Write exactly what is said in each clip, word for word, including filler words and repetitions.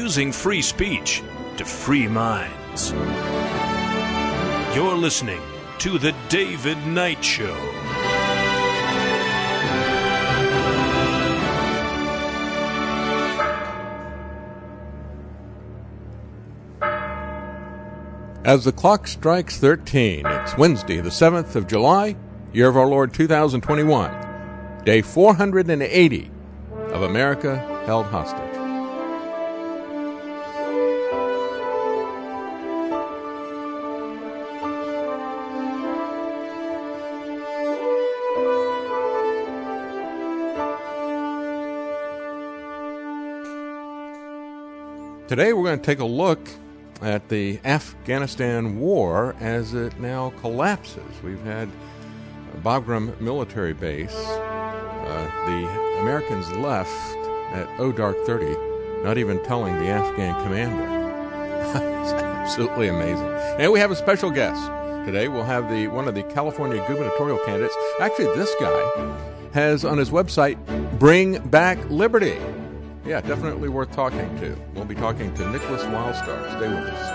using free speech to free minds. You're listening to The David Knight Show. As the clock strikes thirteen, it's Wednesday, the seventh of July, year of our Lord two thousand twenty-one, day four hundred eighty of America Held Hostage. Today we're going to take a look at the Afghanistan war as it now collapses. We've had Bagram military base. Uh, the Americans left at oh dark thirty, not even telling the Afghan commander. It's absolutely amazing. And we have a special guest. Today we'll have the one of the California gubernatorial candidates. Actually, this guy has on his website, Bring Back Liberty. Yeah, definitely worth talking to. We'll be talking to Nicholas Wildstar. Stay with us.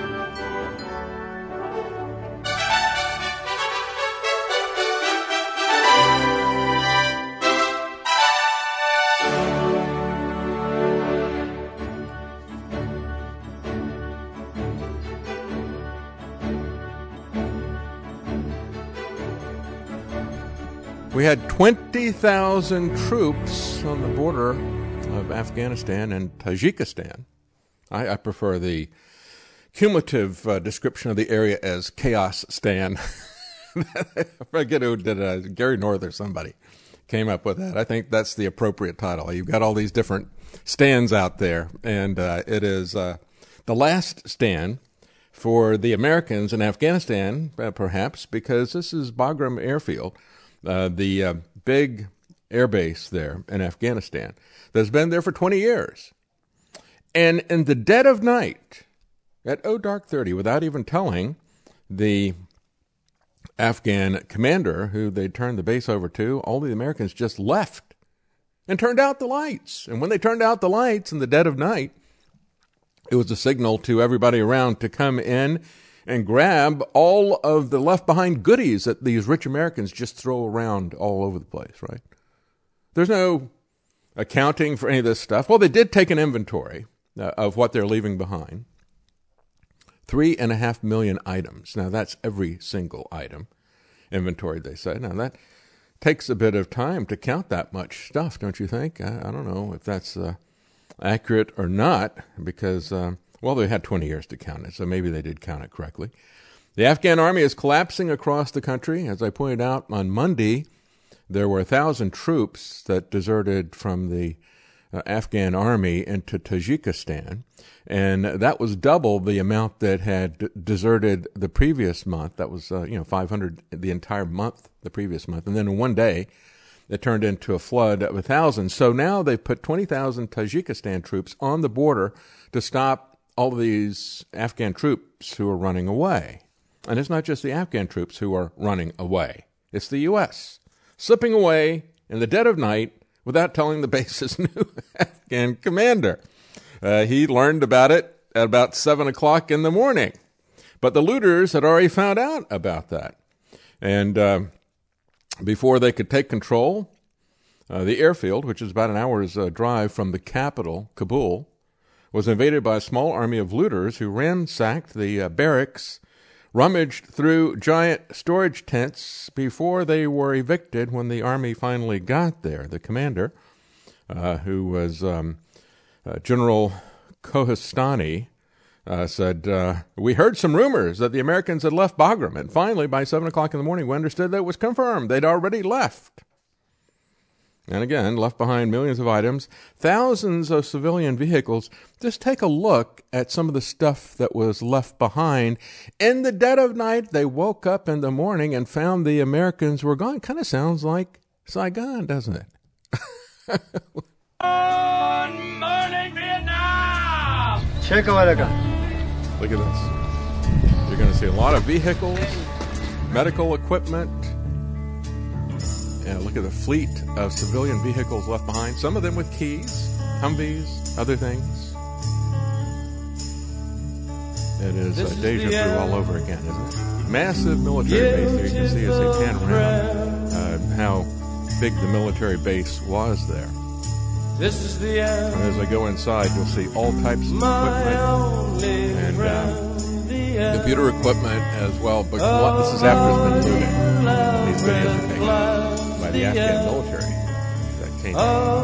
We had twenty thousand troops on the border of Afghanistan and Tajikistan. I, I prefer the cumulative uh, description of the area as Chaos-stan. I forget who did it. Gary North or somebody came up with that. I think that's the appropriate title. You've got all these different stands out there, and uh, it is uh, the last stand for the Americans in Afghanistan, uh, perhaps, because this is Bagram Airfield, uh, the uh, big air base there in Afghanistan that's been there for twenty years. And in the dead of night, at oh dark thirty, without even telling the Afghan commander who they turned the base over to, all the Americans just left and turned out the lights. And when they turned out the lights in the dead of night, it was a signal to everybody around to come in and grab all of the left-behind goodies that these rich Americans just throw around all over the place, right? There's no accounting for any of this stuff. Well, they did take an inventory uh, of what they're leaving behind. Three and a half million items. Now, that's every single item inventory, they say. Now, that takes a bit of time to count that much stuff, don't you think? I, I don't know if that's uh, accurate or not, because, uh, well, they had twenty years to count it, so maybe they did count it correctly. The Afghan army is collapsing across the country. As I pointed out on Monday, there were a thousand troops that deserted from the uh, Afghan army into Tajikistan, and that was double the amount that had d- deserted the previous month. That was, uh, you know, five hundred the entire month, the previous month. And then in one day, it turned into a flood of a thousand. So now they've put twenty thousand Tajikistan troops on the border to stop all of these Afghan troops who are running away. And it's not just the Afghan troops who are running away. It's the U S slipping away in the dead of night without telling the base's new Afghan commander. Uh, he learned about it at about seven o'clock in the morning. But the looters had already found out about that. And uh, before they could take control, uh, the airfield, which is about an hour's uh, drive from the capital, Kabul, was invaded by a small army of looters who ransacked the uh, barracks, rummaged through giant storage tents before they were evicted when the army finally got there. The commander, uh, who was um, uh, General Kohistani, uh, said, uh, we heard some rumors that the Americans had left Bagram, and finally, by seven o'clock in the morning, we understood that it was confirmed. They'd already left. And again, left behind millions of items, thousands of civilian vehicles. Just take a look at some of the stuff that was left behind. In the dead of night, they woke up in the morning and found the Americans were gone. Kind of sounds like Saigon, doesn't it? Good morning, Vietnam! Check out that guy. Look at this. You're going to see a lot of vehicles, medical equipment. Yeah, look at the fleet of civilian vehicles left behind, some of them with keys, Humvees, other things. It is uh, deja vu all over again, isn't it? Massive military base there. You can see as they pan around uh, how big the military base was there. This is the end. And as I go inside, you'll see all types of equipment and uh, computer equipment as well. But what, this is after it's been looted. These videos are taken by the Afghan military that came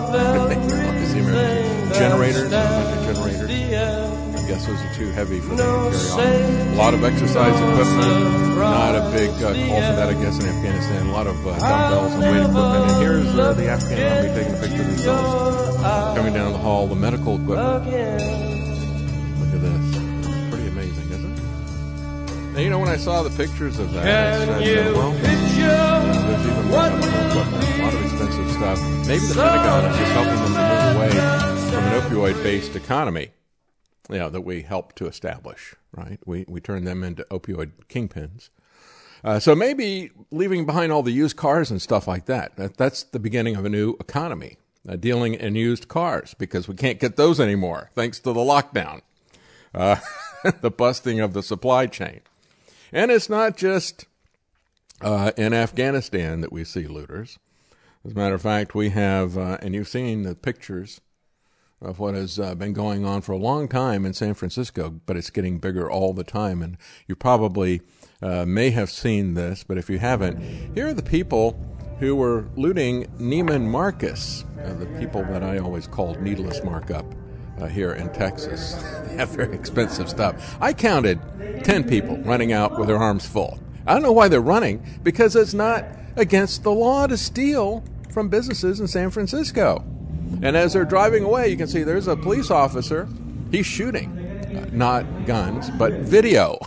in. Generators, a bunch of generators. I guess those are too heavy for them to carry on. A lot of exercise equipment, not a big uh, call for that, I guess, in Afghanistan. A lot of uh, dumbbells and weight equipment. And here's uh, the Afghan army taking a picture of themselves coming down the hall, the medical equipment. Look at this. It's pretty amazing, isn't it? Now, you know, when I saw the pictures of that, I said, uh, well, uh, there's even more medical equipment, a lot of expensive stuff. Maybe the Pentagon is just helping them to move away from an opioid-based economy. Yeah, that we helped to establish, right? We we turned them into opioid kingpins. Uh, so maybe leaving behind all the used cars and stuff like that, that that's the beginning of a new economy, uh, dealing in used cars, because we can't get those anymore, thanks to the lockdown, uh, the busting of the supply chain. And it's not just uh, in Afghanistan that we see looters. As a matter of fact, we have, uh, and you've seen the pictures of what has uh, been going on for a long time in San Francisco, but it's getting bigger all the time. And you probably uh, may have seen this, but if you haven't, here are the people who were looting Neiman Marcus, uh, the people that I always called needless markup uh, here in Texas. They have very expensive stuff. I counted ten people running out with their arms full. I don't know why they're running, because it's not against the law to steal from businesses in San Francisco. And as they're driving away, you can see there's a police officer. He's shooting, uh, not guns, but video.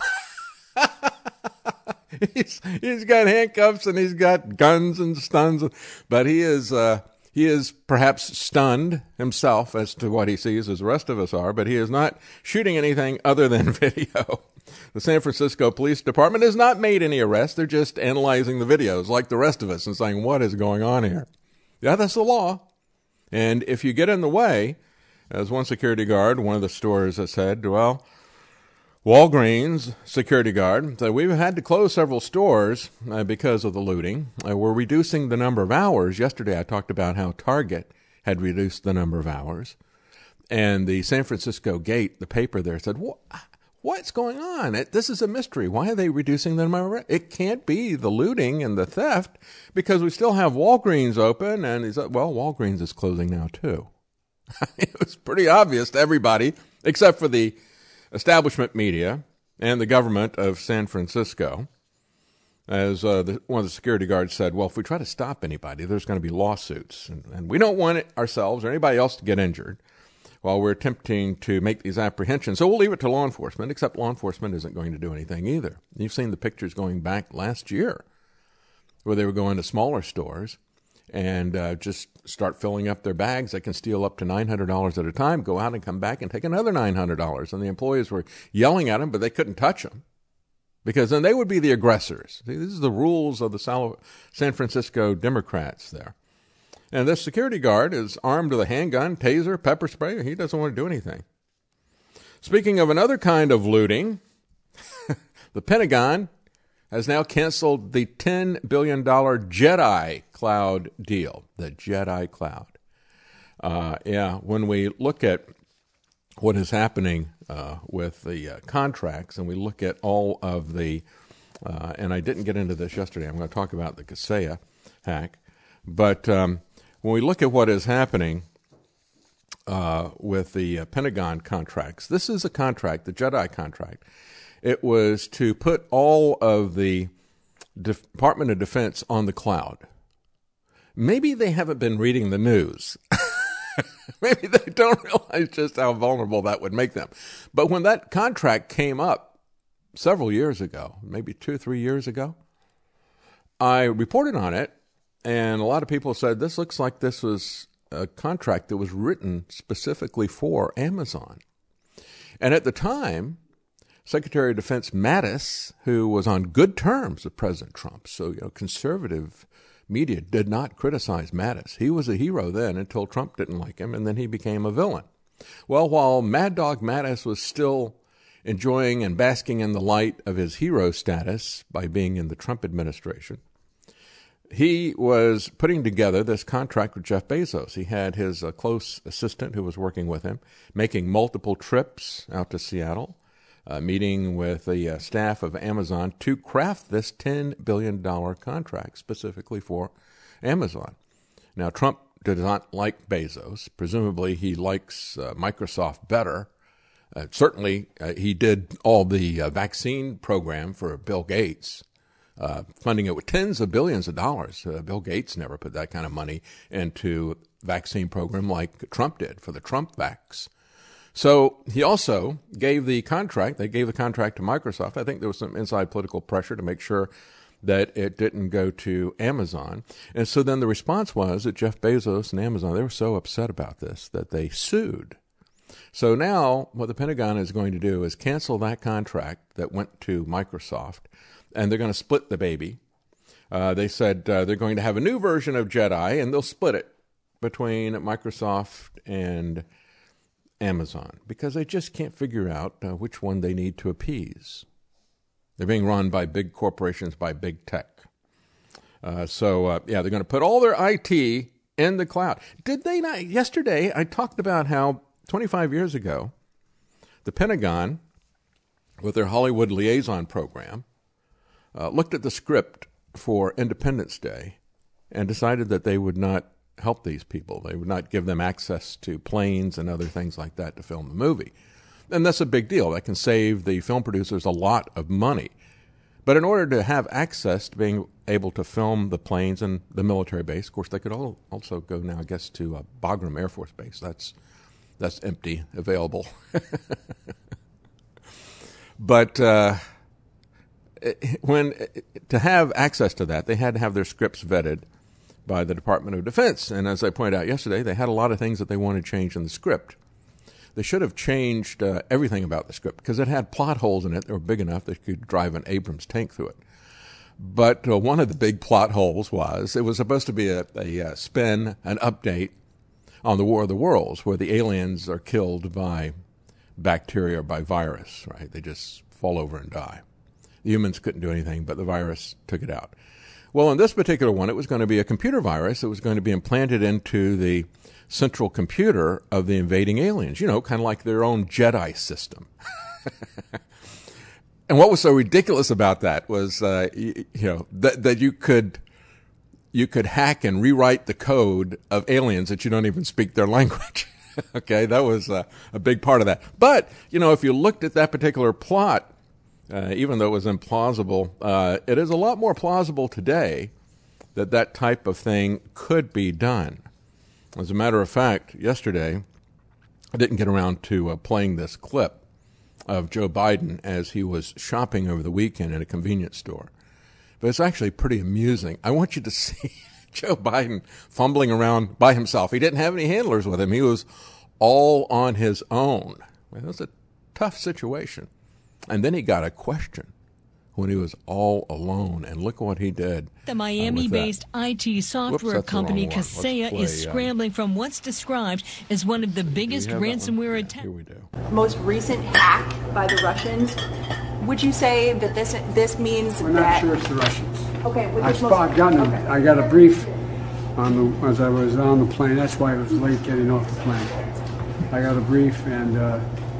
he's he's got handcuffs and he's got guns and stuns, but he is uh, he is perhaps stunned himself as to what he sees, as the rest of us are. But he is not shooting anything other than video. The San Francisco Police Department has not made any arrests. They're just analyzing the videos like the rest of us and saying, what is going on here? Yeah, that's the law. And if you get in the way, as one security guard, one of the stores has said, well, Walgreens security guard said, we've had to close several stores uh, because of the looting. Uh, we're reducing the number of hours. Yesterday I talked about how Target had reduced the number of hours. And the San Francisco Gate, the paper there, said, what? What's going on? It, this is a mystery. Why are they reducing the number of? It can't be the looting and the theft, because we still have Walgreens open, and he's like, well, Walgreens is closing now too. It was pretty obvious to everybody, except for the establishment media and the government of San Francisco. As uh, the, one of the security guards said, well, if we try to stop anybody, there's going to be lawsuits, and, and we don't want it ourselves or anybody else to get injured while we're attempting to make these apprehensions. So we'll leave it to law enforcement, except law enforcement isn't going to do anything either. You've seen the pictures going back last year where they were going to smaller stores and uh, just start filling up their bags. They can steal up to nine hundred dollars at a time, go out and come back and take another nine hundred dollars. And the employees were yelling at them, but they couldn't touch them, because then they would be the aggressors. See, this is the rules of the San Francisco Democrats there. And this security guard is armed with a handgun, taser, pepper spray. He doesn't want to do anything. Speaking of another kind of looting, the Pentagon has now canceled the ten billion dollars Jedi Cloud deal, the Jedi Cloud. Uh, yeah, when we look at what is happening uh, with the uh, contracts, and we look at all of the, uh, and I didn't get into this yesterday, I'm going to talk about the Kaseya hack, but um, when we look at what is happening uh, with the uh, Pentagon contracts, this is a contract, the Jedi contract. It was to put all of the Department of Defense on the cloud. Maybe they haven't been reading the news. Maybe they don't realize just how vulnerable that would make them. But when that contract came up several years ago, maybe two or three years ago, I reported on it. And a lot of people said, this looks like this was a contract that was written specifically for Amazon. And at the time, Secretary of Defense Mattis, who was on good terms with President Trump, so you know, conservative media did not criticize Mattis. He was a hero then until Trump didn't like him, and then he became a villain. Well, while Mad Dog Mattis was still enjoying and basking in the light of his hero status by being in the Trump administration, he was putting together this contract with Jeff Bezos. He had his uh, close assistant who was working with him, making multiple trips out to Seattle, uh, meeting with the uh, staff of Amazon to craft this ten billion dollars contract specifically for Amazon. Now, Trump did not like Bezos. Presumably, he likes uh, Microsoft better. Uh, certainly, uh, he did all the uh, vaccine program for Bill Gates, uh, funding it with tens of billions of dollars. Uh, Bill Gates never put that kind of money into vaccine program like Trump did for the Trump vax. So he also gave the contract. They gave the contract to Microsoft. I think there was some inside political pressure to make sure that it didn't go to Amazon. And so then the response was that Jeff Bezos and Amazon, they were so upset about this that they sued. So now what the Pentagon is going to do is cancel that contract that went to Microsoft, and they're going to split the baby. Uh, they said uh, they're going to have a new version of Jedi, and they'll split it between Microsoft and Amazon because they just can't figure out uh, which one they need to appease. They're being run by big corporations, by big tech. Uh, so, uh, yeah, they're going to put all their I T in the cloud. Did they not? Yesterday, I talked about how twenty-five years ago, the Pentagon, with their Hollywood Liaison program, uh, looked at the script for Independence Day and decided that they would not help these people. They would not give them access to planes and other things like that to film the movie. And that's a big deal. That can save the film producers a lot of money. But in order to have access to being able to film the planes and the military base, of course, they could all also go now, I guess, to uh, Bagram Air Force Base. That's that's empty, available. But uh, when to have access to that, they had to have their scripts vetted by the Department of Defense. And as I pointed out yesterday, they had a lot of things that they wanted changed in the script. They should have changed uh, everything about the script because it had plot holes in it that were big enough that you could drive an Abrams tank through it. But uh, one of the big plot holes was it was supposed to be a, a, a spin, an update on the War of the Worlds, where the aliens are killed by bacteria or by virus, right? They just fall over and die. The humans couldn't do anything, but the virus took it out. Well, in this particular one, it was going to be a computer virus that was going to be implanted into the central computer of the invading aliens, you know, kind of like their own Jedi system. And what was so ridiculous about that was, uh, you, you know, that, that you could you could hack and rewrite the code of aliens that you don't even speak their language. Okay, that was uh, a big part of that. But, you know, if you looked at that particular plot, uh, even though it was implausible, uh, it is a lot more plausible today that that type of thing could be done. As a matter of fact, yesterday, I didn't get around to uh, playing this clip of Joe Biden as he was shopping over the weekend in a convenience store. But it's actually pretty amusing. I want you to see Joe Biden fumbling around by himself. He didn't have any handlers with him. He was all on his own. It was a tough situation. And then he got a question when he was all alone, and look what he did. The Miami-based uh, I T software Whoops, company Kaseya play, is scrambling um, from what's described as one of the biggest ransomware attacks. Yeah, here we do. Most recent hack by the Russians. Would you say that this this means We're that... not sure it's the Russians. Okay. I spot, gotten okay. I got a brief on the, as I was on the plane. That's why I was late getting off the plane. I got a brief and... Uh,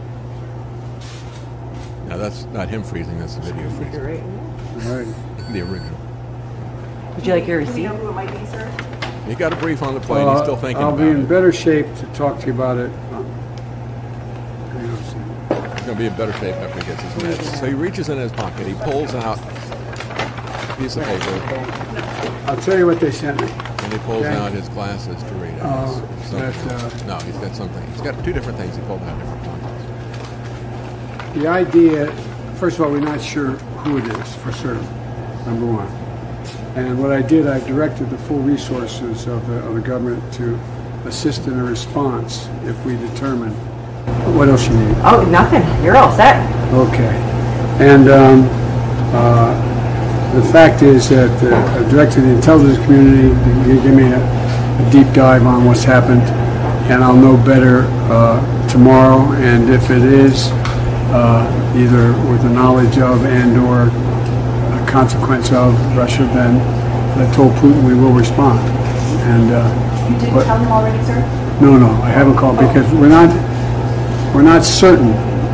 Now, that's not him freezing, that's the video freezing. You're right. right. The original. Would you like your Do we receipt? know who it might be, sir? He got a brief on the plane. uh, He's still thinking I'll about be in it. better shape to talk to you about it. Uh, hang on a second. He's going to be in better shape after he gets his meds. So he reaches in his pocket. He pulls out a piece of paper. I'll tell you what they sent me. And he pulls Okay. out his glasses to read it. Oh, Something that's, else. uh, No, he's got something. He's got two different things he pulled out different pockets. The idea, first of all, we're not sure who it is for certain, number one. And what I did, I directed the full resources of the, of the government to assist in a response if we determine. What else you need? Oh, nothing. You're all set. Okay. And um, uh, the fact is that uh, I directed the intelligence community to give me a, a deep dive on what's happened, and I'll know better uh, tomorrow. And if it is uh, either with the knowledge of and or a consequence of Russia, then I told Putin we will respond. And uh, You didn't but, tell him already, sir? No, no, I haven't called because we're not we're not certain.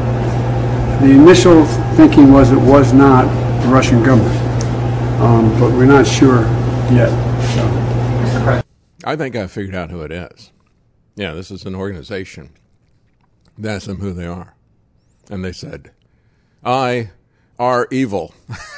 The initial thinking was it was not the Russian government, um, but we're not sure yet. So. I think I figured out who it is. Yeah, this is an organization. They asked them who they are. And they said, I are evil.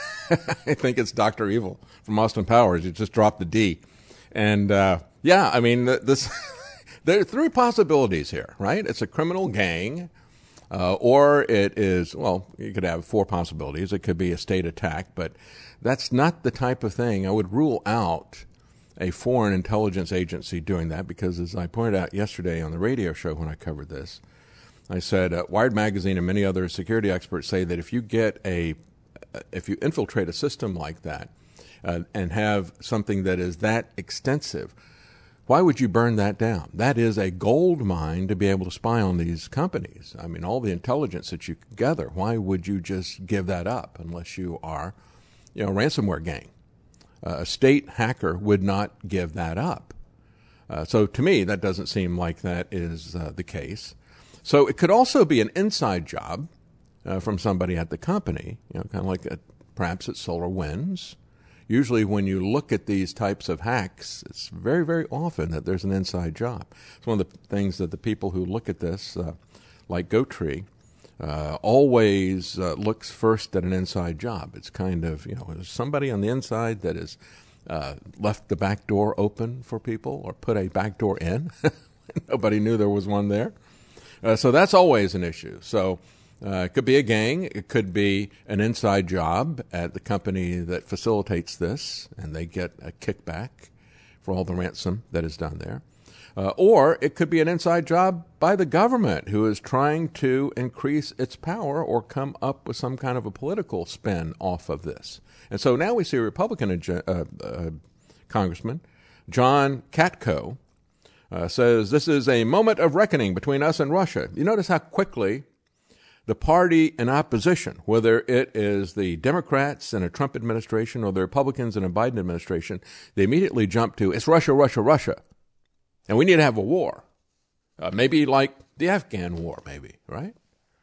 I think it's Doctor Evil from Austin Powers. You just dropped the D. And, uh, yeah, I mean, this there are three possibilities here, right? It's a criminal gang. Uh, or it is, well, you could have four possibilities. It could be a state attack, but that's not the type of thing. I would rule out a foreign intelligence agency doing that because, as I pointed out yesterday on the radio show when I covered this, I said uh, Wired Magazine and many other security experts say that if you get a, if you infiltrate a system like that uh, and have something that is that extensive, why would you burn that down? That is a gold mine to be able to spy on these companies. I mean, all the intelligence that you can gather, why would you just give that up unless you are, you know, a ransomware gang? Uh, a state hacker would not give that up. Uh, so to me, that doesn't seem like that is uh, the case. So it could also be an inside job uh, from somebody at the company, you know, kind of like a, perhaps at SolarWinds. Usually when you look at these types of hacks, it's very, very often that there's an inside job. It's one of the things that the people who look at this, uh, like GoTree, uh, always uh, looks first at an inside job. It's kind of, you know, there's somebody on the inside that has uh, left the back door open for people or put a back door in. Nobody knew there was one there. Uh, so that's always an issue. So Uh, it could be a gang. It could be an inside job at the company that facilitates this, and they get a kickback for all the ransom that is done there. Uh, or it could be an inside job by the government who is trying to increase its power or come up with some kind of a political spin off of this. And so now we see a Republican uh, uh, Congressman, John Katko, uh, says this is a moment of reckoning between us and Russia. You notice how quickly the party in opposition, whether it is the Democrats in a Trump administration or the Republicans in a Biden administration, they immediately jump to, it's Russia, Russia, Russia. And we need to have a war. Uh, maybe like the Afghan war, maybe, right?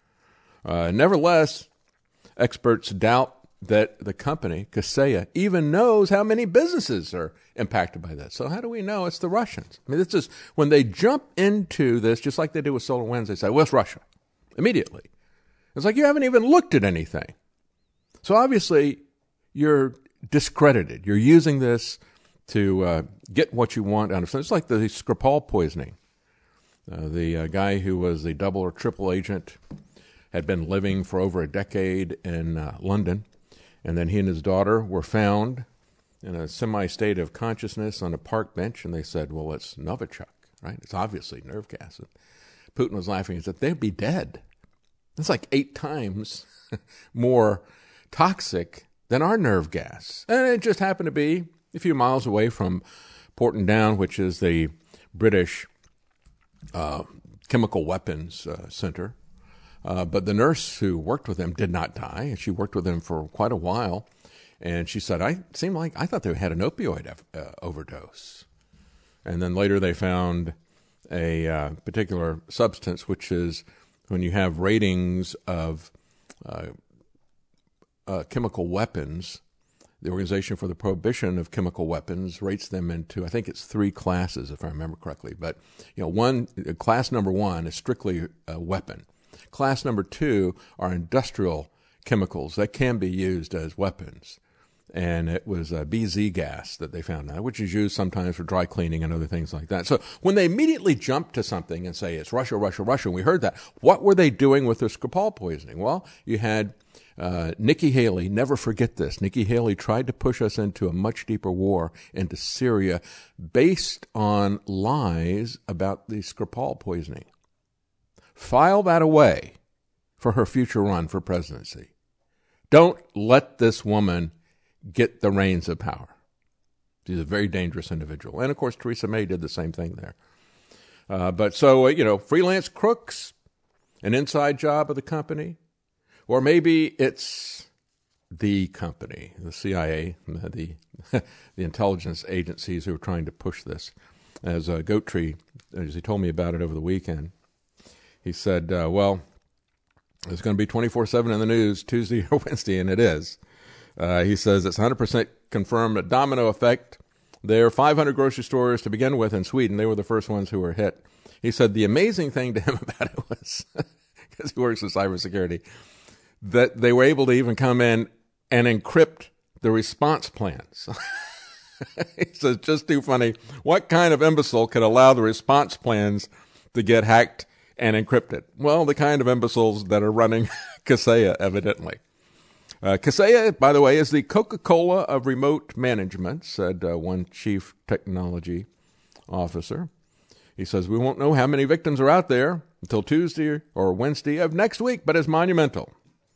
Uh, nevertheless, experts doubt that the company, Kaseya, even knows how many businesses are impacted by this. So how do we know it's the Russians? I mean, this is when they jump into this, just like they do with SolarWinds, they say, well, it's Russia, immediately. It's like you haven't even looked at anything. So obviously, you're discredited. You're using this to uh, get what you want out of it. It's like the Skripal poisoning. Uh, the uh, guy who was the double or triple agent had been living for over a decade in uh, London, and then he and his daughter were found in a semi-state of consciousness on a park bench, and they said, well, it's Novichok, right? It's obviously nerve gas. And Putin was laughing and said, they'd be dead. It's like eight times more toxic than our nerve gas. And it just happened to be a few miles away from Porton Down, which is the British uh, chemical weapons uh, center. Uh, but the nurse who worked with him did not die. She worked with him for quite a while. And she said, I seemed like I thought they had an opioid uh, overdose. And then later they found a uh, particular substance, which is when you have ratings of uh, uh, chemical weapons, the Organization for the Prohibition of Chemical Weapons rates them into, I think it's three classes, if I remember correctly. But, you know, one class number one is strictly a weapon. Class number two are industrial chemicals that can be used as weapons. And it was uh, B Z gas that they found out, which is used sometimes for dry cleaning and other things like that. So when they immediately jump to something and say it's Russia, Russia, Russia, and we heard that, what were they doing with the Skripal poisoning? Well, you had uh, Nikki Haley, never forget this. Nikki Haley tried to push us into a much deeper war into Syria based on lies about the Skripal poisoning. File that away for her future run for presidency. Don't let this woman get the reins of power. She's a very dangerous individual. And, of course, Theresa May did the same thing there. Uh, but so, uh, you know, freelance crooks, an inside job of the company, Or maybe it's the company, the C I A, the the intelligence agencies who are trying to push this. As uh, Goattree, as he told me about it over the weekend, he said, uh, well, it's going to be twenty-four seven in the news Tuesday or Wednesday, and it is. Uh, he says it's one hundred percent confirmed a domino effect. There are five hundred grocery stores to begin with in Sweden. They were the first ones who were hit. He said the amazing thing to him about it was, because he works in cybersecurity, that they were able to even come in and encrypt the response plans. He says, just too funny. What kind of imbecile could allow the response plans to get hacked and encrypted? Well, the kind of imbeciles that are running Kaseya, evidently. Uh, Kaseya, by the way, is the Coca-Cola of remote management, said uh, one chief technology officer. He says, we won't know how many victims are out there until Tuesday or Wednesday of next week, but it's monumental.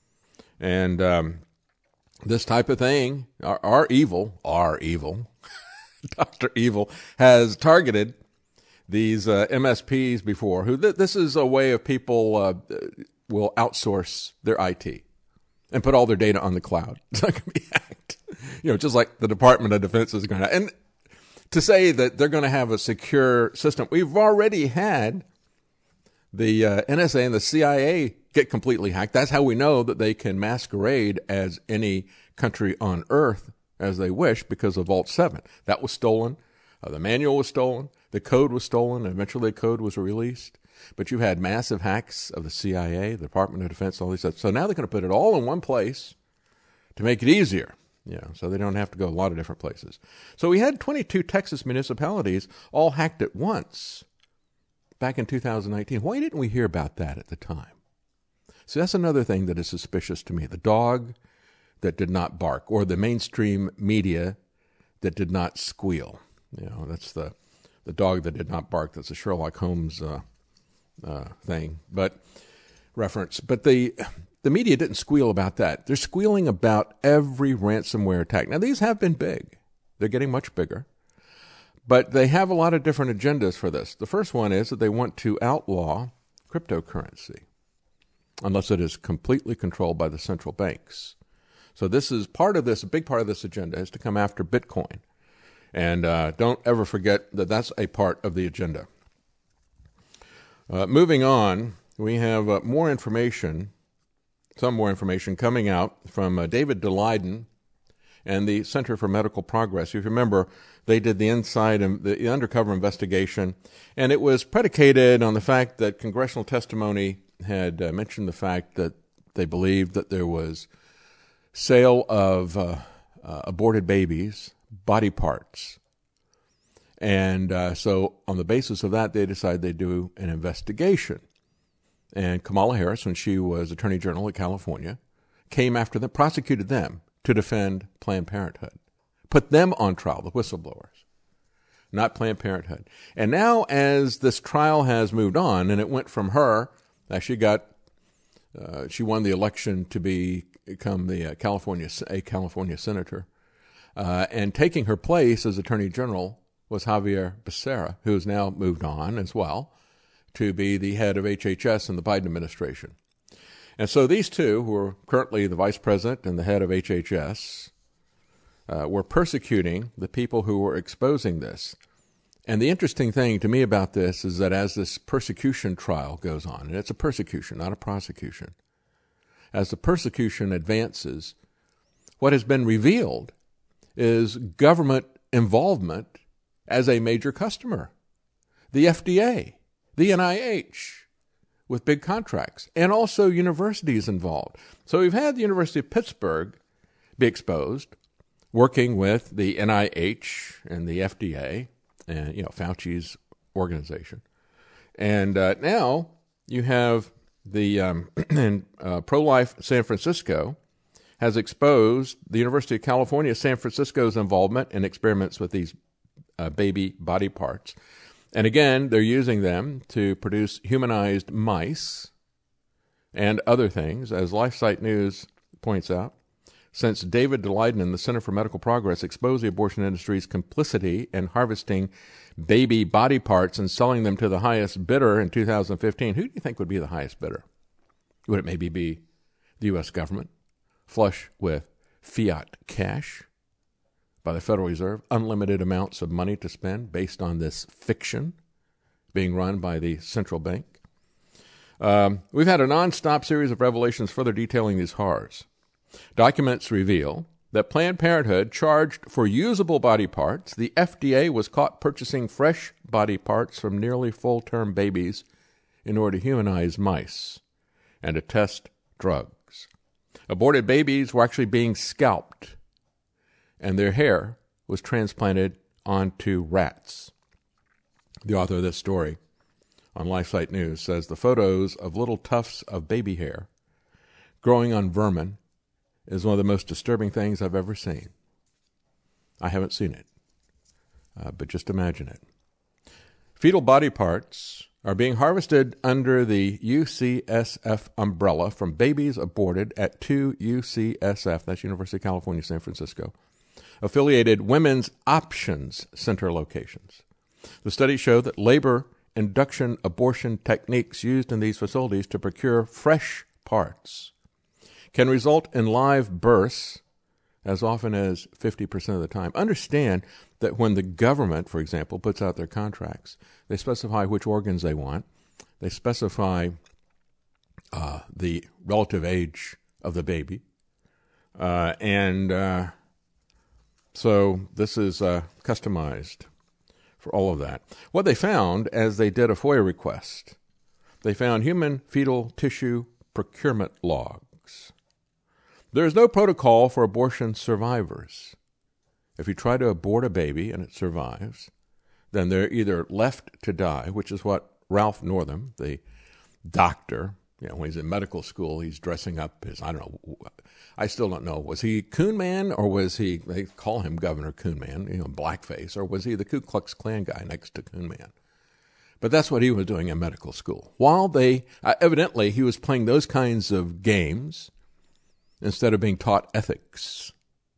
And um, this type of thing, our, our evil, our evil, Doctor Evil, has targeted these uh, M S Ps before. Who th- This is a way of people uh, will outsource their I T and put all their data on the cloud. It's not going to be hacked. You know, just like the Department of Defense is going to. And to say that they're going to have a secure system, we've already had the uh, N S A and the C I A get completely hacked. That's how we know that they can masquerade as any country on earth as they wish because of Vault seven. That was stolen. Uh, the manual was stolen. The code was stolen. Eventually the code was released. But you had massive hacks of the C I A, the Department of Defense, all these stuff. So now they're going to put it all in one place to make it easier. Yeah, so they don't have to go a lot of different places. So we had twenty-two Texas municipalities all hacked at once back in two thousand nineteen. Why didn't we hear about that at the time? So that's another thing that is suspicious to me. The dog that did not bark, or the mainstream media that did not squeal. You know, that's the the dog that did not bark. That's a Sherlock Holmes uh, uh, thing, but reference. But the the media didn't squeal about that. They're squealing about every ransomware attack. Now, these have been big. They're getting much bigger. But they have a lot of different agendas for this. The first one is that they want to outlaw cryptocurrency, unless it is completely controlled by the central banks. So this is part of this, a big part of this agenda is to come after Bitcoin. And uh, don't ever forget that that's a part of the agenda. Uh, moving on, we have uh, more information, some more information coming out from uh, David Daleiden and the Center for Medical Progress. If you remember, they did the inside and the undercover investigation, and it was predicated on the fact that congressional testimony had uh, mentioned the fact that they believed that there was sale of uh, uh, aborted babies, body parts. And uh, so on the basis of that, they decided they'd do an investigation. And Kamala Harris, when she was Attorney General of California, came after them, prosecuted them to defend Planned Parenthood, put them on trial, the whistleblowers, not Planned Parenthood. And now as this trial has moved on, and it went from her, uh, she got, uh, she won the election to be, become the uh, California, a California senator, uh, and taking her place as Attorney General was Javier Becerra, who has now moved on as well to be the head of H H S in the Biden administration. And so these two, who are currently the vice president and the head of H H S, uh, were persecuting the people who were exposing this. And the interesting thing to me about this is that as this persecution trial goes on, and it's a persecution, not a prosecution, as the persecution advances, what has been revealed is government involvement as a major customer. The F D A, the N I H, with big contracts, and also universities involved. So we've had the University of Pittsburgh be exposed, working with the N I H and the F D A, and you know Fauci's organization. And uh, now you have the um, uh, Pro-Life San Francisco has exposed the University of California, San Francisco's involvement in experiments with these uh, baby body parts. And again, they're using them to produce humanized mice and other things, as LifeSite News points out. Since David Daleiden and the Center for Medical Progress exposed the abortion industry's complicity in harvesting baby body parts and selling them to the highest bidder in two thousand fifteen, who do you think would be the highest bidder? Would it maybe be the U S government, flush with fiat cash by the Federal Reserve, unlimited amounts of money to spend based on this fiction being run by the central bank. Um, we've had a nonstop series of revelations further detailing these horrors. Documents reveal that Planned Parenthood charged for usable body parts. The F D A was caught purchasing fresh body parts from nearly full-term babies in order to humanize mice and to test drugs. Aborted babies were actually being scalped, and their hair was transplanted onto rats. The author of this story on LifeSite News says the photos of little tufts of baby hair growing on vermin is one of the most disturbing things I've ever seen. I haven't seen it, uh, but just imagine it. Fetal body parts are being harvested under the U C S F umbrella from babies aborted at two U C S F, that's University of California, San Francisco, affiliated Women's Options Center locations. The studies show that labor induction abortion techniques used in these facilities to procure fresh parts can result in live births as often as fifty percent of the time. Understand that when the government, for example, puts out their contracts, they specify which organs they want. They specify uh, the relative age of the baby. Uh, and uh, so this is uh, customized for all of that. What they found as they did a FOIA request, they found human fetal tissue procurement logs. There is no protocol for abortion survivors. If you try to abort a baby and it survives, then they're either left to die, which is what Ralph Northam, the doctor, you know, when he's in medical school, he's dressing up as, I don't know, I still don't know, was he Coon Man or was he, they call him Governor Coon Man, you know, blackface, or was he the Ku Klux Klan guy next to Coon Man? But that's what he was doing in medical school. While they, uh, evidently, he was playing those kinds of games instead of being taught ethics,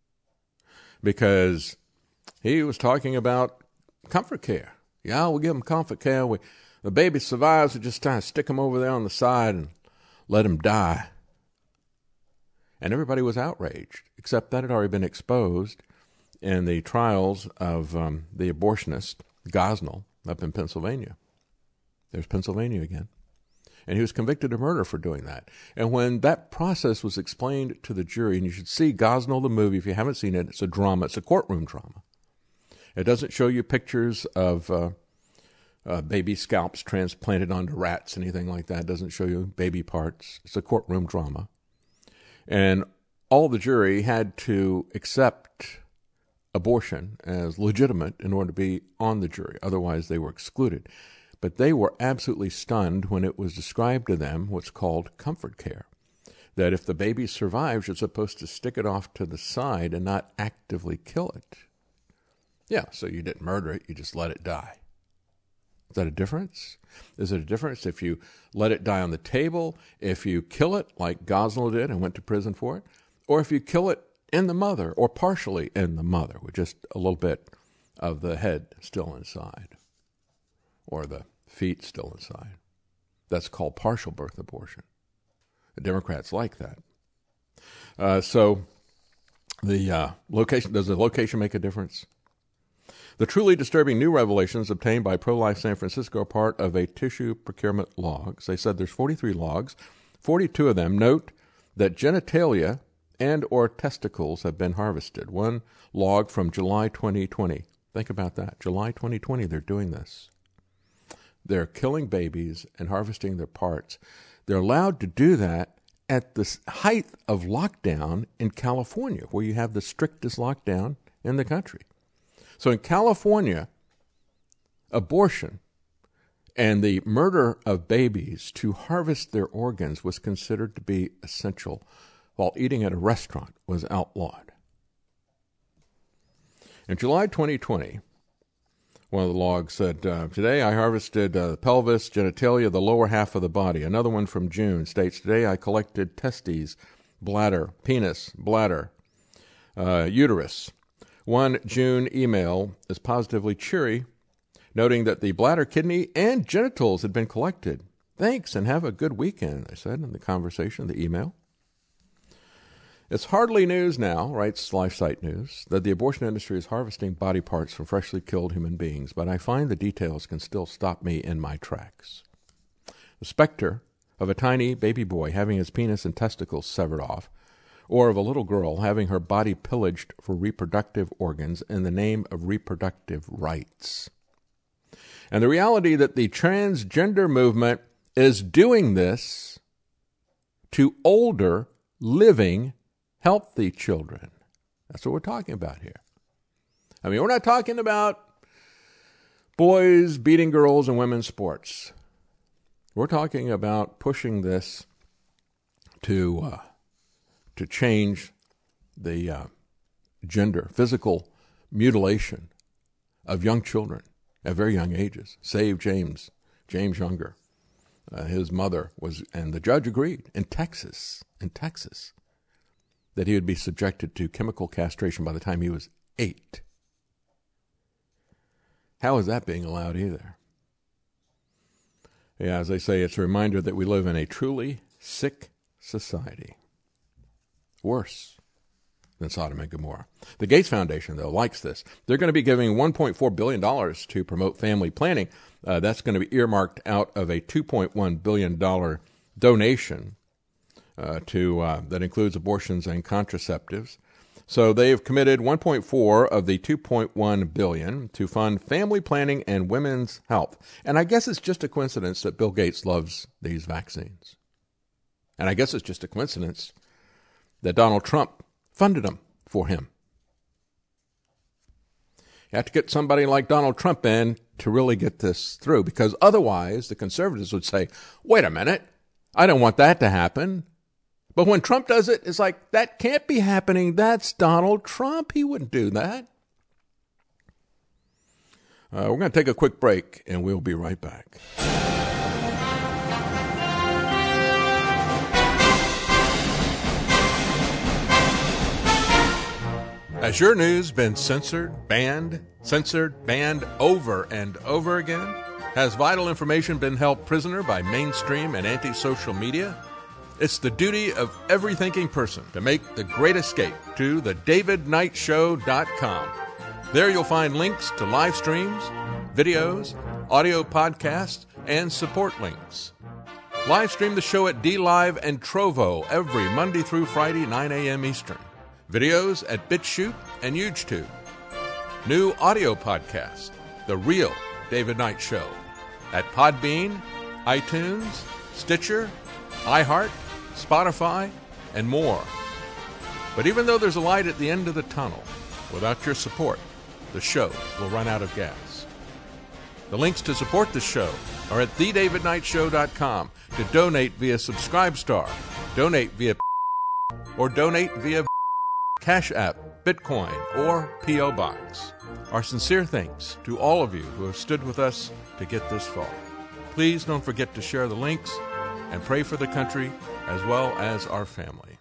because he was talking about comfort care. Yeah, we'll give him comfort care. We, the baby survives, we just kind of stick him over there on the side and let him die. And everybody was outraged, except that had already been exposed in the trials of um, the abortionist, Gosnell, up in Pennsylvania. There's Pennsylvania again. And he was convicted of murder for doing that. And when that process was explained to the jury, and you should see Gosnell the movie, if you haven't seen it, it's a drama, it's a courtroom drama. It doesn't show you pictures of uh, uh, baby scalps transplanted onto rats, anything like that. It doesn't show you baby parts. It's a courtroom drama. And all the jury had to accept abortion as legitimate in order to be on the jury. Otherwise, they were excluded. But they were absolutely stunned when it was described to them what's called comfort care, that if the baby survives, you're supposed to stick it off to the side and not actively kill it. Yeah, so you didn't murder it, you just let it die. Is that a difference? Is it a difference if you let it die on the table, if you kill it like Gosnell did and went to prison for it, or if you kill it in the mother or partially in the mother with just a little bit of the head still inside or the feet still inside? That's called partial birth abortion. The Democrats like that. Uh, so the uh, location, does the location make a difference? The truly disturbing new revelations obtained by Pro-Life San Francisco are part of a tissue procurement logs. They said there's forty-three logs. forty-two of them note that genitalia and or testicles have been harvested. One log from July twenty twenty. Think about that. July twenty twenty, they're doing this. They're killing babies and harvesting their parts. They're allowed to do that at the height of lockdown in California, where you have the strictest lockdown in the country. So in California, abortion and the murder of babies to harvest their organs was considered to be essential, while eating at a restaurant was outlawed. In July twenty twenty, one of the logs said, uh, today I harvested uh, the pelvis, genitalia, the lower half of the body. Another one from June states, today I collected testes, bladder, penis, bladder, uh, uterus. One June email is positively cheery, noting that the bladder, kidney, and genitals had been collected. Thanks, and have a good weekend, I said in the conversation, the email. It's hardly news now, writes LifeSite News, that the abortion industry is harvesting body parts from freshly killed human beings, but I find the details can still stop me in my tracks. The specter of a tiny baby boy having his penis and testicles severed off, or of a little girl having her body pillaged for reproductive organs in the name of reproductive rights. And the reality that the transgender movement is doing this to older, living, healthy children. That's what we're talking about here. I mean, we're not talking about boys beating girls in women's sports. We're talking about pushing this to uh, to change the uh, gender, physical mutilation of young children at very young ages. Save James, James Younger. Uh, his mother was, and the judge agreed in Texas, in Texas, that he would be subjected to chemical castration by the time he was eight. How is that being allowed either? Yeah, as I say, it's a reminder that we live in a truly sick society. Worse than Sodom and Gomorrah. The Gates Foundation, though, likes this. They're going to be giving one point four billion dollars to promote family planning. Uh, that's going to be earmarked out of a two point one billion dollars donation uh, to uh, that includes abortions and contraceptives. So they have committed one point four of the two point one billion dollars to fund family planning and women's health. And I guess it's just a coincidence that Bill Gates loves these vaccines. And I guess it's just a coincidence that Donald Trump funded them for him. You have to get somebody like Donald Trump in to really get this through, because otherwise the conservatives would say, wait a minute, I don't want that to happen. But when Trump does it, it's like, that can't be happening. That's Donald Trump. He wouldn't do that. Uh, we're going to take a quick break, and we'll be right back. Has your news been censored, banned, censored, banned over and over again? Has vital information been held prisoner by mainstream and anti-social media? It's the duty of every thinking person to make the great escape to the david knight show dot com. There you'll find links to live streams, videos, audio podcasts, and support links. Live stream the show at DLive and Trovo every Monday through Friday, nine a.m. Eastern. Videos at BitChute and YouTube. New audio podcast, The Real David Knight Show, at Podbean, iTunes, Stitcher, iHeart, Spotify, and more. But even though there's a light at the end of the tunnel, without your support, the show will run out of gas. The links to support the show are at the david knight show dot com. To donate via Subscribestar, donate via or donate via Cash App, Bitcoin, or P O. Box. Our sincere thanks to all of you who have stood with us to get this far. Please don't forget to share the links and pray for the country as well as our family.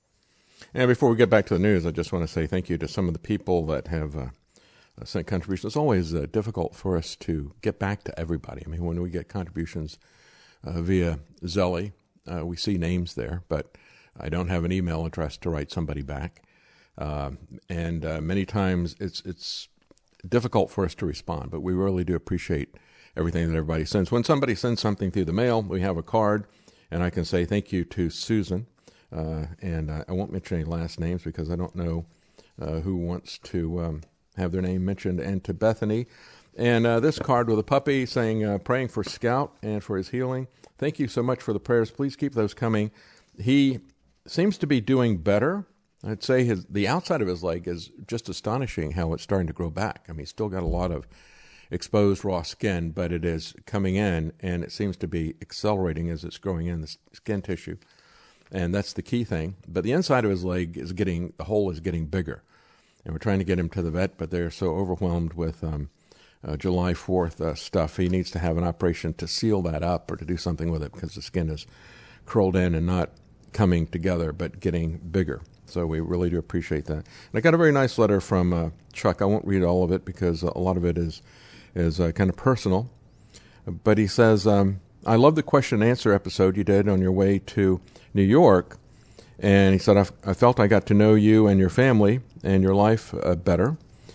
And before we get back to the news, I just want to say thank you to some of the people that have uh, sent contributions. It's always uh, difficult for us to get back to everybody. I mean, when we get contributions uh, via Zelly, uh, we see names there, but I don't have an email address to write somebody back. Uh, and uh, many times it's it's difficult for us to respond, but we really do appreciate everything that everybody sends. When somebody sends something through the mail, we have a card, and I can say thank you to Susan. Uh, and uh, I won't mention any last names because I don't know uh, who wants to um, have their name mentioned, and to Bethany. And uh, this card with a puppy saying, uh, praying for Scout and for his healing. Thank you so much for the prayers. Please keep those coming. He seems to be doing better. I'd say his the outside of his leg is just astonishing how it's starting to grow back. I mean, he's still got a lot of exposed raw skin, but it is coming in, and it seems to be accelerating as it's growing in the skin tissue. And that's the key thing. But the inside of his leg is getting, the hole is getting bigger. And we're trying to get him to the vet, but they're so overwhelmed with um, uh, July fourth uh, stuff. He needs to have an operation to seal that up or to do something with it because the skin is curled in and not coming together, but getting bigger. So we really do appreciate that. And I got a very nice letter from uh, Chuck. I won't read all of it because a lot of it is is uh, kind of personal. But he says, um, I love the question and answer episode you did on your way to New York. And he said, I, f- I felt I got to know you and your family and your life uh, better.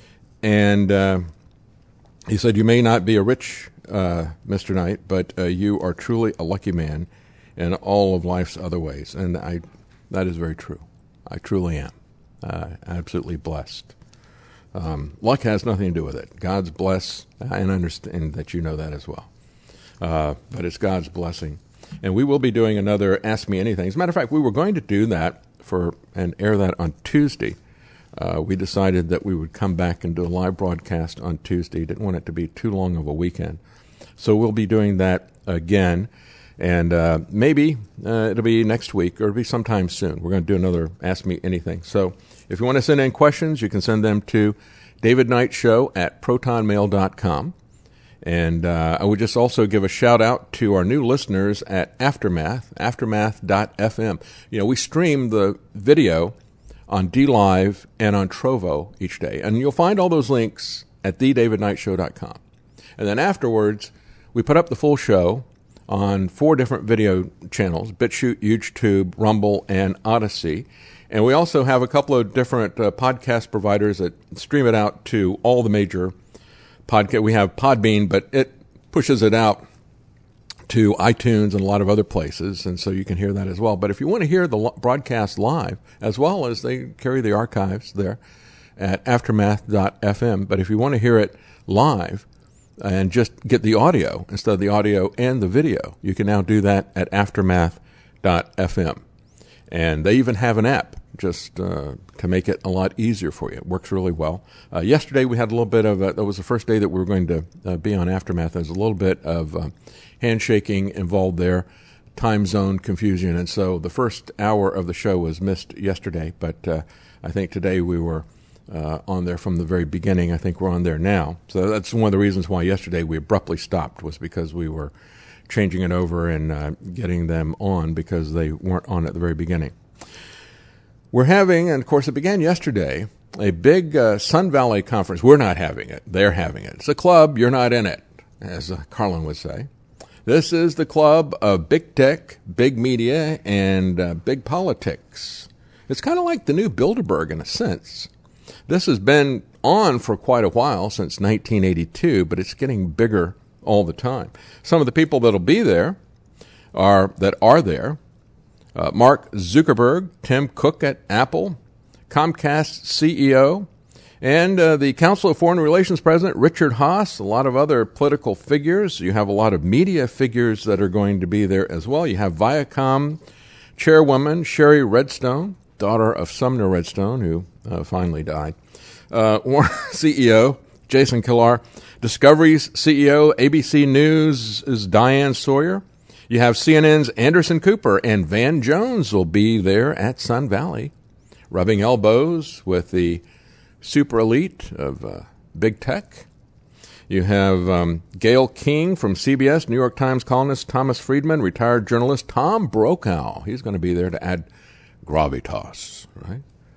And uh, he said, you may not be a rich uh, Mister Knight, but uh, you are truly a lucky man in all of life's other ways. And I, that is very true. I truly am. Uh, absolutely blessed. Um, luck has nothing to do with it. God's bless, and understand that you know that as well. Uh, but it's God's blessing. And we will be doing another Ask Me Anything. As a matter of fact, we were going to do that for and air that on Tuesday. Uh, we decided that we would come back and do a live broadcast on Tuesday. Didn't want it to be too long of a weekend. So we'll be doing that again. And uh, maybe uh, it'll be next week or it'll be sometime soon. We're going to do another Ask Me Anything. So if you want to send in questions, you can send them to David Knight Show at proton mail dot com. And uh, I would just also give a shout-out to our new listeners at Aftermath, aftermath dot f m. You know, we stream the video on DLive and on Trovo each day. And you'll find all those links at the david knight show dot com. And then afterwards, we put up the full show on four different video channels, BitChute, YouTube, Rumble, and Odyssey. And we also have a couple of different uh, podcast providers that stream it out to all the major podcast. We have Podbean, but it pushes it out to iTunes and a lot of other places, and so you can hear that as well. But if you want to hear the lo- broadcast live, as well as they carry the archives there at aftermath dot f m, but if you want to hear it live and just get the audio instead of the audio and the video, you can now do that at aftermath dot f m. And they even have an app just uh, to make it a lot easier for you. It works really well. Uh, yesterday we had a little bit of, a, that was the first day that we were going to uh, be on Aftermath. There's a little bit of uh, handshaking involved there, time zone confusion. And so the first hour of the show was missed yesterday, but uh, I think today we were uh, on there from the very beginning. I think we're on there now. So that's one of the reasons why yesterday we abruptly stopped, was because we were changing it over and uh, getting them on because they weren't on at the very beginning. We're having, and of course it began yesterday, a big uh, Sun Valley conference. We're not having it. They're having it. It's a club. You're not in it, as uh, Carlin would say. This is the club of big tech, big media, and uh, big politics. It's kind of like the new Bilderberg in a sense. This has been on for quite a while, since nineteen eighty-two, but it's getting bigger all the time. Some of the people that'll be there are that are there. Uh, Mark Zuckerberg, Tim Cook at Apple, Comcast C E O, and uh, the Council of Foreign Relations President, Richard Haass, a lot of other political figures. You have a lot of media figures that are going to be there as well. You have Viacom chairwoman Sherry Redstone, daughter of Sumner Redstone, who uh, finally died. Uh, C E O Jason Kilar, Discovery's C E O, A B C News is Diane Sawyer. You have C N N's Anderson Cooper, and Van Jones will be there at Sun Valley, rubbing elbows with the super elite of uh, big tech. You have um, Gayle King from C B S, New York Times columnist Thomas Friedman, retired journalist Tom Brokaw. He's going to be there to add gravitas, right?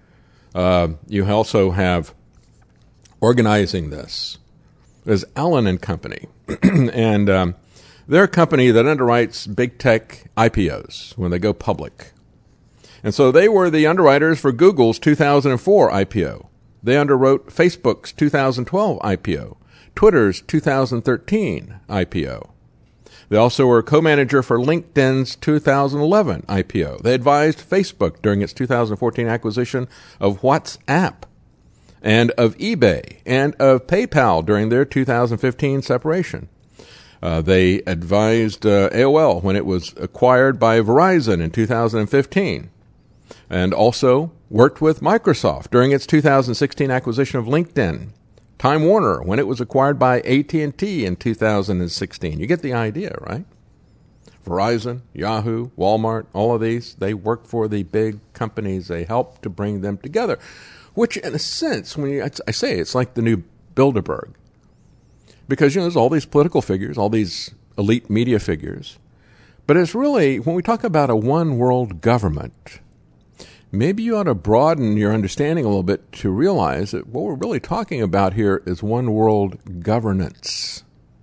Uh, you also have organizing this is Allen and Company, and um, they're a company that underwrites big tech I P Os when they go public. And so they were the underwriters for Google's two thousand four I P O. They underwrote Facebook's two thousand twelve I P O, Twitter's two thousand thirteen I P O. They also were co-manager for LinkedIn's two thousand eleven I P O. They advised Facebook during its two thousand fourteen acquisition of WhatsApp, and of eBay, and of PayPal during their two thousand fifteen separation. Uh, they advised uh, A O L when it was acquired by Verizon in two thousand fifteen, and also worked with Microsoft during its two thousand sixteen acquisition of LinkedIn, Time Warner when it was acquired by A T and T in two thousand sixteen. You get the idea, right? Verizon, Yahoo, Walmart, all of these, they work for the big companies. They help to bring them together, which in a sense, when you, I say it's like the new Bilderberg. Because, you know, there's all these political figures, all these elite media figures. But it's really, when we talk about a one world government, maybe you ought to broaden your understanding a little bit to realize that what we're really talking about here is one world governance.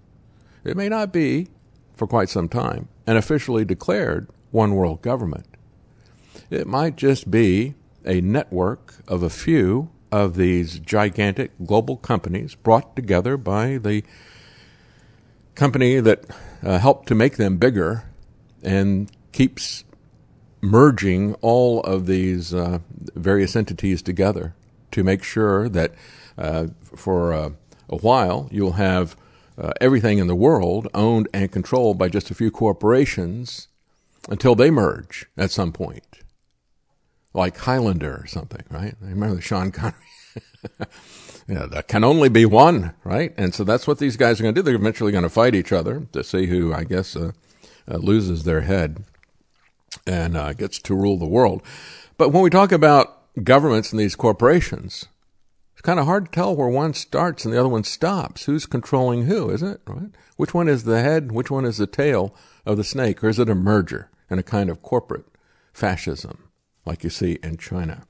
It may not be, for quite some time, an officially declared one world government. It might just be a network of a few of these gigantic global companies brought together by the company that uh, helped to make them bigger and keeps merging all of these uh, various entities together to make sure that uh, for uh, a while you'll have uh, everything in the world owned and controlled by just a few corporations until they merge at some point. Like Highlander or something, right? I remember the Sean Connery. Yeah, there can only be one, right? And so that's what these guys are going to do. They're eventually going to fight each other to see who, I guess, uh, uh, loses their head and uh, gets to rule the world. But when we talk about governments and these corporations, it's kind of hard to tell where one starts and the other one stops. Who's controlling who, isn't it? Right? Which one is the head? Which one is the tail of the snake? Or is it a merger and a kind of corporate fascism like you see in China?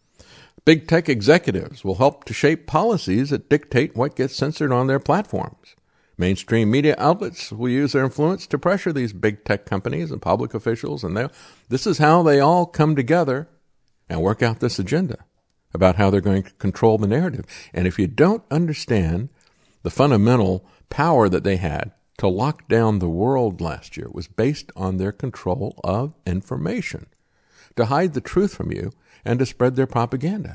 Big tech executives will help to shape policies that dictate what gets censored on their platforms. Mainstream media outlets will use their influence to pressure these big tech companies and public officials, and this is how they all come together and work out this agenda about how they're going to control the narrative. And if you don't understand the fundamental power that they had to lock down the world last year, it was based on their control of information, to hide the truth from you and to spread their propaganda.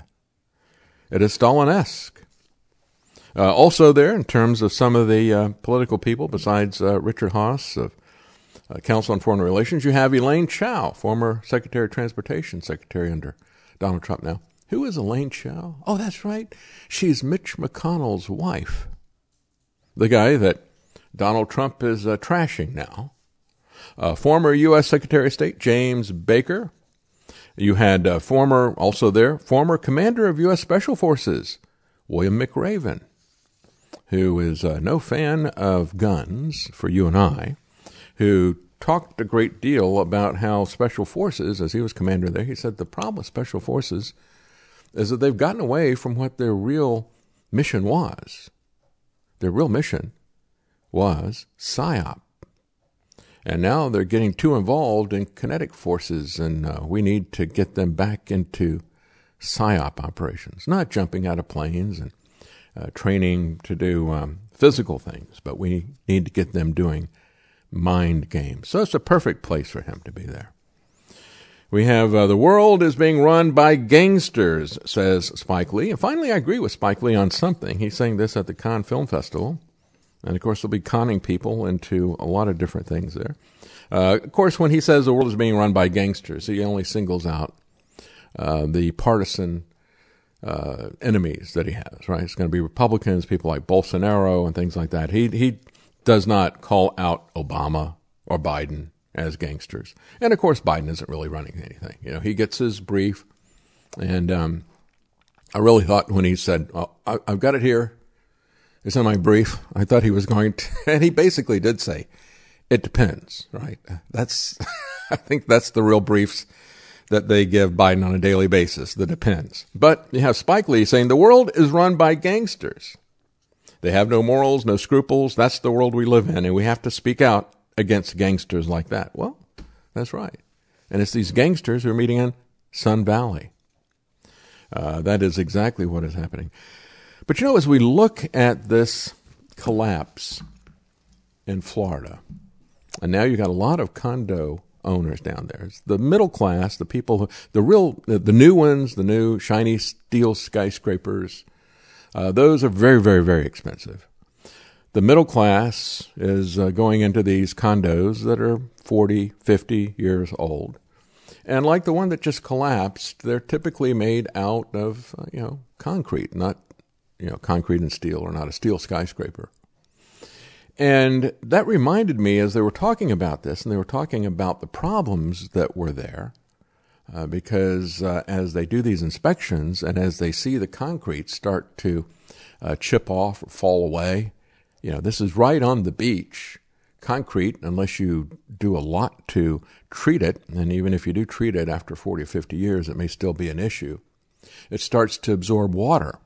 It is Stalin-esque. Uh, also there, in terms of some of the uh, political people, besides uh, Richard Haass of uh, Council on Foreign Relations, you have Elaine Chao, former Secretary of Transportation, Secretary under Donald Trump now. Who is Elaine Chao? Oh, that's right. She's Mitch McConnell's wife, the guy that Donald Trump is uh, trashing now. Uh, former U S Secretary of State James Baker. You had uh, former, also there, former commander of U S Special Forces, William McRaven, who is uh, no fan of guns for you and I, who talked a great deal about how Special Forces, as he was commander there, he said the problem with Special Forces is that they've gotten away from what their real mission was. Their real mission was PSYOP. And now they're getting too involved in kinetic forces, and uh, we need to get them back into PSYOP operations, not jumping out of planes and uh, training to do um, physical things, but we need to get them doing mind games. So it's a perfect place for him to be there. We have uh, the world is being run by gangsters, says Spike Lee. And finally, I agree with Spike Lee on something. He's saying this at the Cannes Film Festival. And, of course, they'll be conning people into a lot of different things there. Uh, of course, when he says the world is being run by gangsters, he only singles out uh, the partisan uh, enemies that he has, right? It's going to be Republicans, people like Bolsonaro and things like that. He he does not call out Obama or Biden as gangsters. And, of course, Biden isn't really running anything. You know, he gets his brief. And um, I really thought when he said, well, I, I've got it here. It's in my brief. I thought he was going to, and he basically did say, it depends, right? That's, I think that's the real briefs that they give Biden on a daily basis, the depends. But you have Spike Lee saying the world is run by gangsters. They have no morals, no scruples. That's the world we live in, and we have to speak out against gangsters like that. Well, that's right. And it's these gangsters who are meeting in Sun Valley. Uh, that is exactly what is happening. But, you know, as we look at this collapse in Florida, and now you've got a lot of condo owners down there. It's the middle class, the people, who, the real, the, the new ones, the new shiny steel skyscrapers, uh, those are very, very, very expensive. The middle class is uh, going into these condos that are forty, fifty years old. And like the one that just collapsed, they're typically made out of, uh, you know, concrete, not you know, concrete and steel, or not a steel skyscraper. And that reminded me, as they were talking about this, and they were talking about the problems that were there, uh, because uh, as they do these inspections and as they see the concrete start to uh, chip off or fall away, you know, this is right on the beach. Concrete, unless you do a lot to treat it, and even if you do treat it after forty or fifty years, it may still be an issue. It starts to absorb water.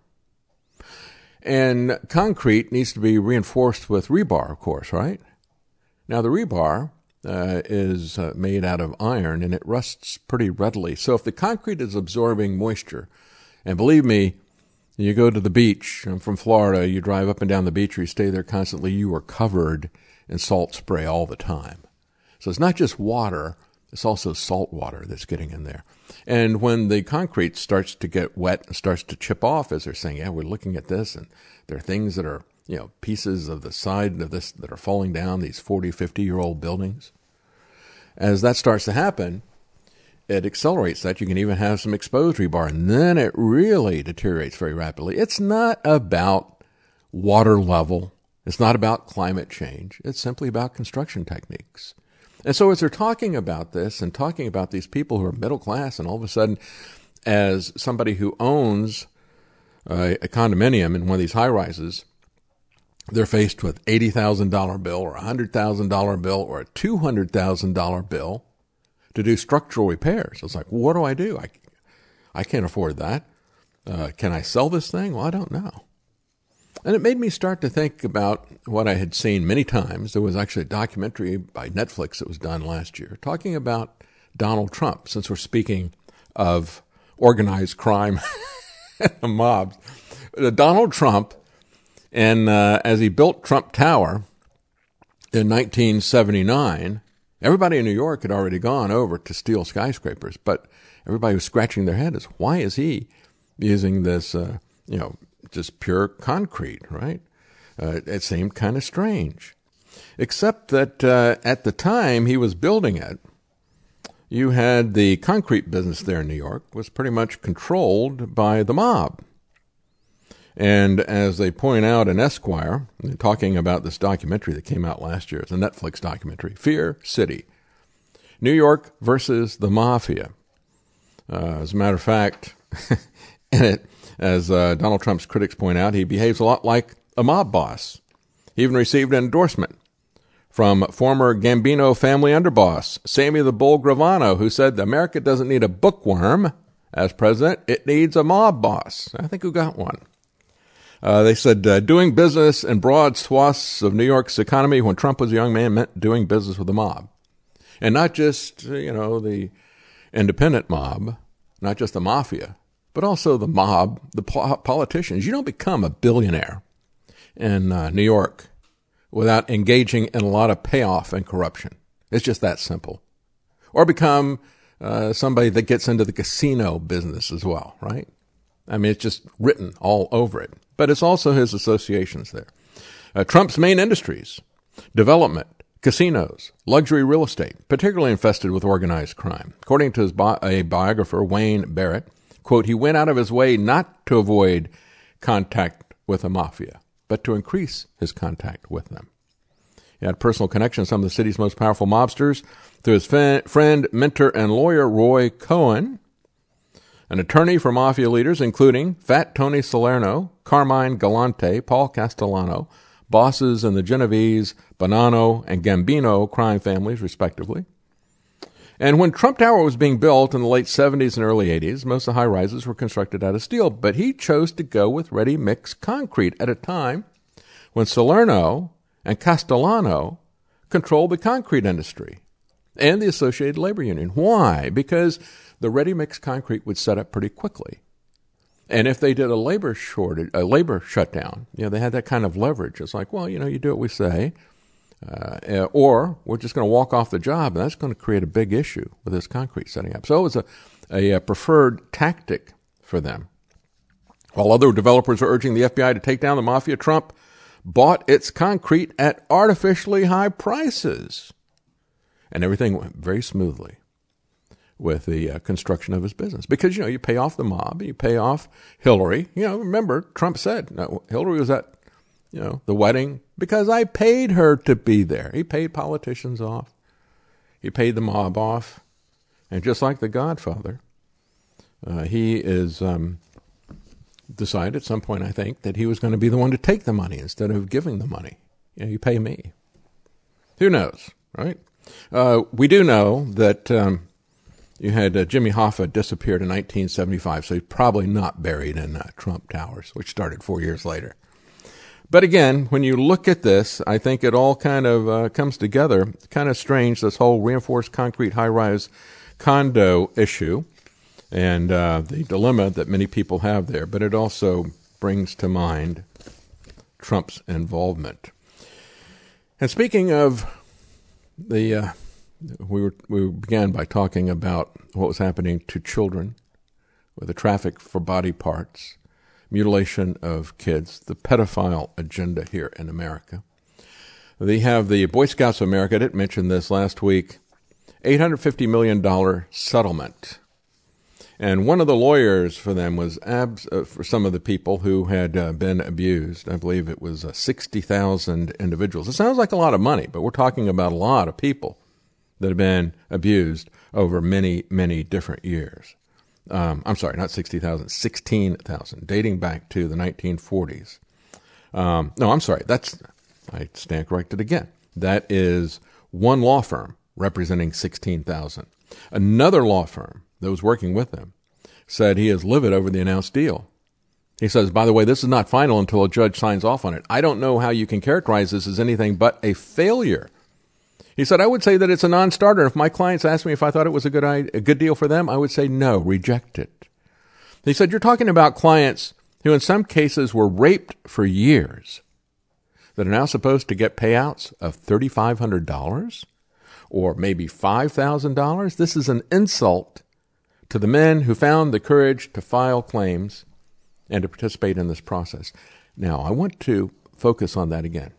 And concrete needs to be reinforced with rebar, of course, right? Now, the rebar uh, is uh, made out of iron, and it rusts pretty readily. So if the concrete is absorbing moisture, and believe me, you go to the beach, I'm from Florida, you drive up and down the beach or you stay there constantly, you are covered in salt spray all the time. So it's not just water, it's also salt water that's getting in there. And when the concrete starts to get wet and starts to chip off, as they're saying, yeah, we're looking at this, and there are things that are, you know, pieces of the side of this that are falling down, these forty, fifty-year-old buildings. As that starts to happen, it accelerates that. You can even have some exposed rebar, and then it really deteriorates very rapidly. It's not about water level. It's not about climate change. It's simply about construction techniques. And so as they're talking about this and talking about these people who are middle class, and all of a sudden, as somebody who owns uh, a condominium in one of these high-rises, they're faced with eighty thousand dollars bill or a one hundred thousand dollars bill or a two hundred thousand dollars bill to do structural repairs. It's like, what do I do? I, I can't afford that. Uh, can I sell this thing? Well, I don't know. And it made me start to think about what I had seen many times. There was actually a documentary by Netflix that was done last year talking about Donald Trump, since we're speaking of organized crime and the mobs. Donald Trump, and uh, as he built Trump Tower in nineteen seventy-nine, everybody in New York had already gone over to steel skyscrapers, but everybody was scratching their head as, why is he using this, uh, you know, just pure concrete, right? Uh, it seemed kind of strange. Except that uh, at the time he was building it, you had the concrete business there in New York was pretty much controlled by the mob. And as they point out in Esquire, talking about this documentary that came out last year, it's a Netflix documentary, Fear City, New York versus the Mafia. Uh, as a matter of fact, in it, as uh, Donald Trump's critics point out, he behaves a lot like a mob boss. He even received an endorsement from former Gambino family underboss, Sammy the Bull Gravano, who said America doesn't need a bookworm as president, it needs a mob boss. I think who got one. Uh, they said uh, doing business in broad swaths of New York's economy when Trump was a young man meant doing business with the mob. And not just, you know, the independent mob, not just the mafia, but also the mob, the po- politicians. You don't become a billionaire in uh, New York without engaging in a lot of payoff and corruption. It's just that simple. Or become uh, somebody that gets into the casino business as well, right? I mean, it's just written all over it. But it's also his associations there. Uh, Trump's main industries, development, casinos, luxury real estate, particularly infested with organized crime. According to his bi- a biographer, Wayne Barrett, quote, he went out of his way not to avoid contact with the mafia, but to increase his contact with them. He had personal connections to some of the city's most powerful mobsters through his f- friend, mentor, and lawyer, Roy Cohen, an attorney for mafia leaders, including Fat Tony Salerno, Carmine Galante, Paul Castellano, bosses in the Genovese, Bonanno, and Gambino crime families, respectively. And when Trump Tower was being built in the late seventies and early eighties, most of the high-rises were constructed out of steel, but he chose to go with ready-mix concrete at a time when Salerno and Castellano controlled the concrete industry and the Associated Labor Union. Why? Because the ready-mix concrete would set up pretty quickly. And if they did a labor shortage, a labor shutdown, you know, they had that kind of leverage. It's like, well, you know, you do what we say, uh, or we're just going to walk off the job, and that's going to create a big issue with this concrete setting up. So it was a, a, a preferred tactic for them. While other developers are urging the F B I to take down the mafia, Trump bought its concrete at artificially high prices. And everything went very smoothly with the uh, construction of his business. Because, you know, you pay off the mob, you pay off Hillary. You know, remember, Trump said, no, Hillary was at, you know, the wedding because I paid her to be there. He paid politicians off. He paid the mob off. And just like the Godfather, uh, he is um, decided at some point, I think, that he was going to be the one to take the money instead of giving the money. You know, you pay me. Who knows, right? Uh, we do know that um, you had uh, Jimmy Hoffa disappeared in nineteen seventy-five, so he's probably not buried in uh, Trump Towers, which started four years later. But again, when you look at this, I think it all kind of uh, comes together. It's kind of strange, this whole reinforced concrete high-rise condo issue and uh, the dilemma that many people have there. But it also brings to mind Trump's involvement. And speaking of the, uh, we were we began by talking about what was happening to children with the traffic for body parts, mutilation of kids, the pedophile agenda here in America. They have the Boy Scouts of America, I didn't mention this last week, eight hundred fifty million dollars settlement. And one of the lawyers for them was abs- uh, for some of the people who had uh, been abused. I believe it was uh, sixty thousand individuals. It sounds like a lot of money, but we're talking about a lot of people that have been abused over many, many different years. Um, I'm sorry, not sixty thousand, sixteen thousand, dating back to the nineteen forties. Um, no, I'm sorry, that's, I stand corrected again. That is one law firm representing sixteen thousand. Another law firm that was working with them said he is livid over the announced deal. He says, by the way, this is not final until a judge signs off on it. I don't know how you can characterize this as anything but a failure. He said, I would say that it's a non-starter. If my clients asked me if I thought it was a good a good deal for them, I would say no, reject it. He said, you're talking about clients who in some cases were raped for years that are now supposed to get payouts of three thousand five hundred dollars or maybe five thousand dollars. This is an insult to the men who found the courage to file claims and to participate in this process. Now, I want to focus on that again.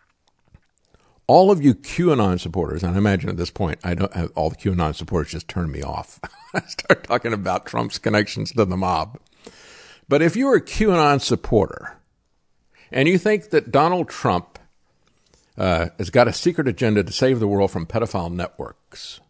All of you QAnon supporters, and I imagine at this point, I don't have all the QAnon supporters just turn me off. I start talking about Trump's connections to the mob. But if you're a QAnon supporter and you think that Donald Trump uh, has got a secret agenda to save the world from pedophile networks,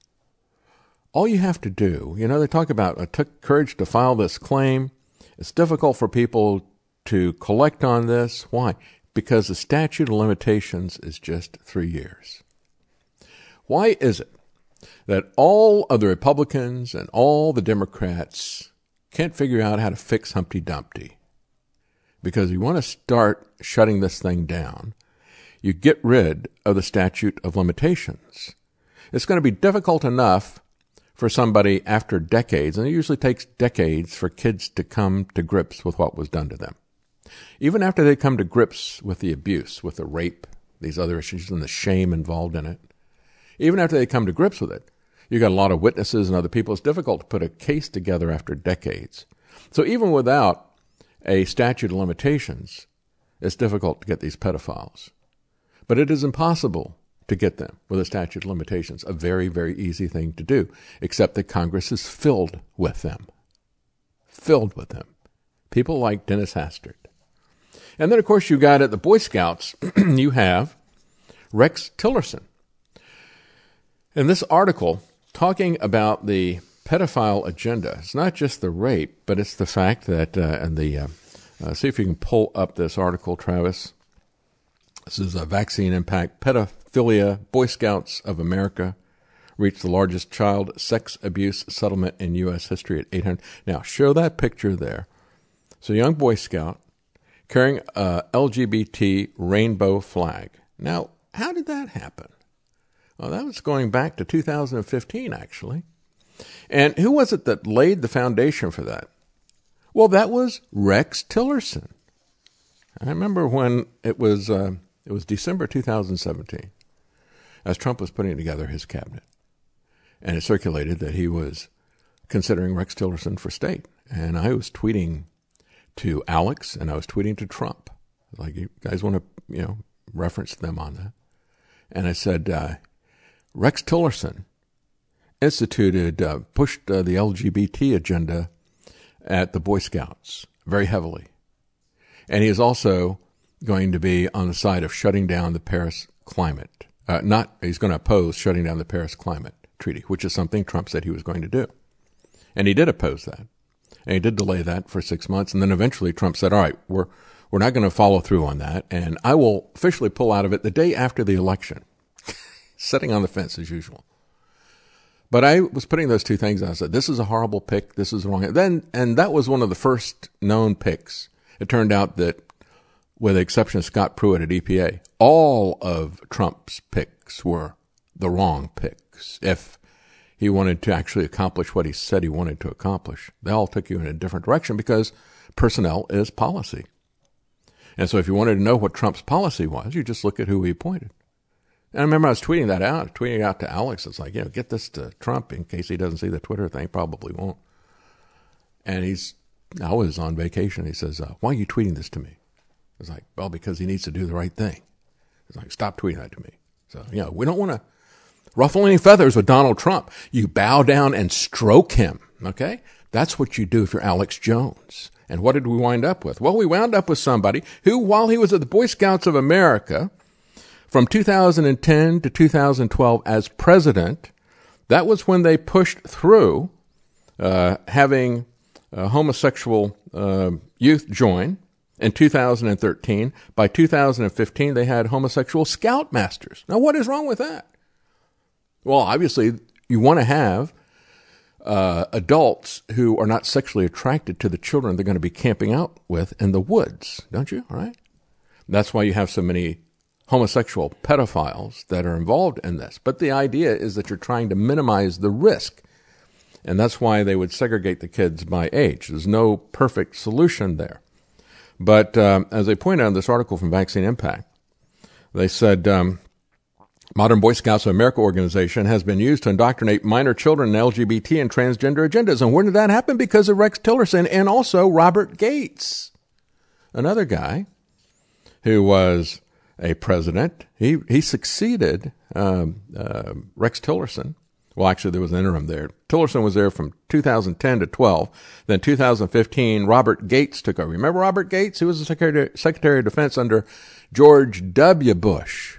all you have to do, you know, they talk about it took courage to file this claim. It's difficult for people to collect on this. Why? Because the statute of limitations is just three years. Why is it that all of the Republicans and all the Democrats can't figure out how to fix Humpty Dumpty? Because you want to start shutting this thing down, you get rid of the statute of limitations. It's going to be difficult enough for somebody after decades, and it usually takes decades for kids to come to grips with what was done to them. Even after they come to grips with the abuse, with the rape, these other issues, and the shame involved in it, even after they come to grips with it, you got a lot of witnesses and other people. It's difficult to put a case together after decades. So even without a statute of limitations, it's difficult to get these pedophiles. But it is impossible to get them with a statute of limitations, a very, very easy thing to do, except that Congress is filled with them. Filled with them. People like Dennis Hastert. And then, of course, you got at the Boy Scouts, you have Rex Tillerson. In this article, talking about the pedophile agenda, it's not just the rape, but it's the fact that, uh, and the, uh, uh, see if you can pull up this article, Travis. This is a vaccine impact. Pedophilia, Boy Scouts of America reached the largest child sex abuse settlement in U S history at eight hundred. Now, show that picture there. So, young Boy Scout carrying a L G B T rainbow flag. Now, how did that happen? Well, that was going back to two thousand fifteen, actually. And who was it that laid the foundation for that? Well, that was Rex Tillerson. I remember when it was uh, it was December two thousand seventeen, as Trump was putting together his cabinet, and it circulated that he was considering Rex Tillerson for state. And I was tweeting to Alex, and I was tweeting to Trump. Like, you guys want to, you know, reference them on that. And I said, uh, Rex Tillerson instituted, uh, pushed uh, the L G B T agenda at the Boy Scouts very heavily. And he is also going to be on the side of shutting down the Paris climate. Uh, not, he's going to oppose shutting down the Paris climate treaty, which is something Trump said he was going to do. And he did oppose that. And he did delay that for six months. And then eventually Trump said, all right, we're, we're not going to follow through on that. And I will officially pull out of it the day after the election, sitting on the fence as usual. But I was putting those two things out. I said, this is a horrible pick. This is wrong. Then, and that was one of the first known picks. It turned out that with the exception of Scott Pruitt at E P A, all of Trump's picks were the wrong picks. If he wanted to actually accomplish what he said he wanted to accomplish, they all took you in a different direction because personnel is policy. And so if you wanted to know what Trump's policy was, you just look at who he appointed. And I remember I was tweeting that out, tweeting it out to Alex. It's like, you know, get this to Trump in case he doesn't see the Twitter thing. Probably won't. And he's, I was on vacation. He says, uh, why are you tweeting this to me? I was like, well, because he needs to do the right thing. He's like, stop tweeting that to me. So, you know, we don't want to ruffle any feathers with Donald Trump. You bow down and stroke him, okay? That's what you do if you're Alex Jones. And what did we wind up with? Well, we wound up with somebody who, while he was at the Boy Scouts of America from two thousand ten to two thousand twelve as president, that was when they pushed through uh, having uh, homosexual uh, youth join. In two thousand thirteen, by two thousand fifteen, they had homosexual scoutmasters. Now, what is wrong with that? Well, obviously, you want to have uh, adults who are not sexually attracted to the children they're going to be camping out with in the woods, don't you? All right? That's why you have so many homosexual pedophiles that are involved in this. But the idea is that you're trying to minimize the risk. And that's why they would segregate the kids by age. There's no perfect solution there. But um, as they point out in this article from Vaccine Impact, they said um, Modern Boy Scouts of America organization has been used to indoctrinate minor children in L G B T and transgender agendas. And when did that happen? Because of Rex Tillerson and also Robert Gates, another guy who was a president. He he succeeded um, uh, Rex Tillerson. Well, actually, there was an interim there. Tillerson was there from two thousand ten to twelve. Then two thousand fifteen, Robert Gates took over. Remember Robert Gates? He was the Secretary, Secretary of Defense under George W. Bush,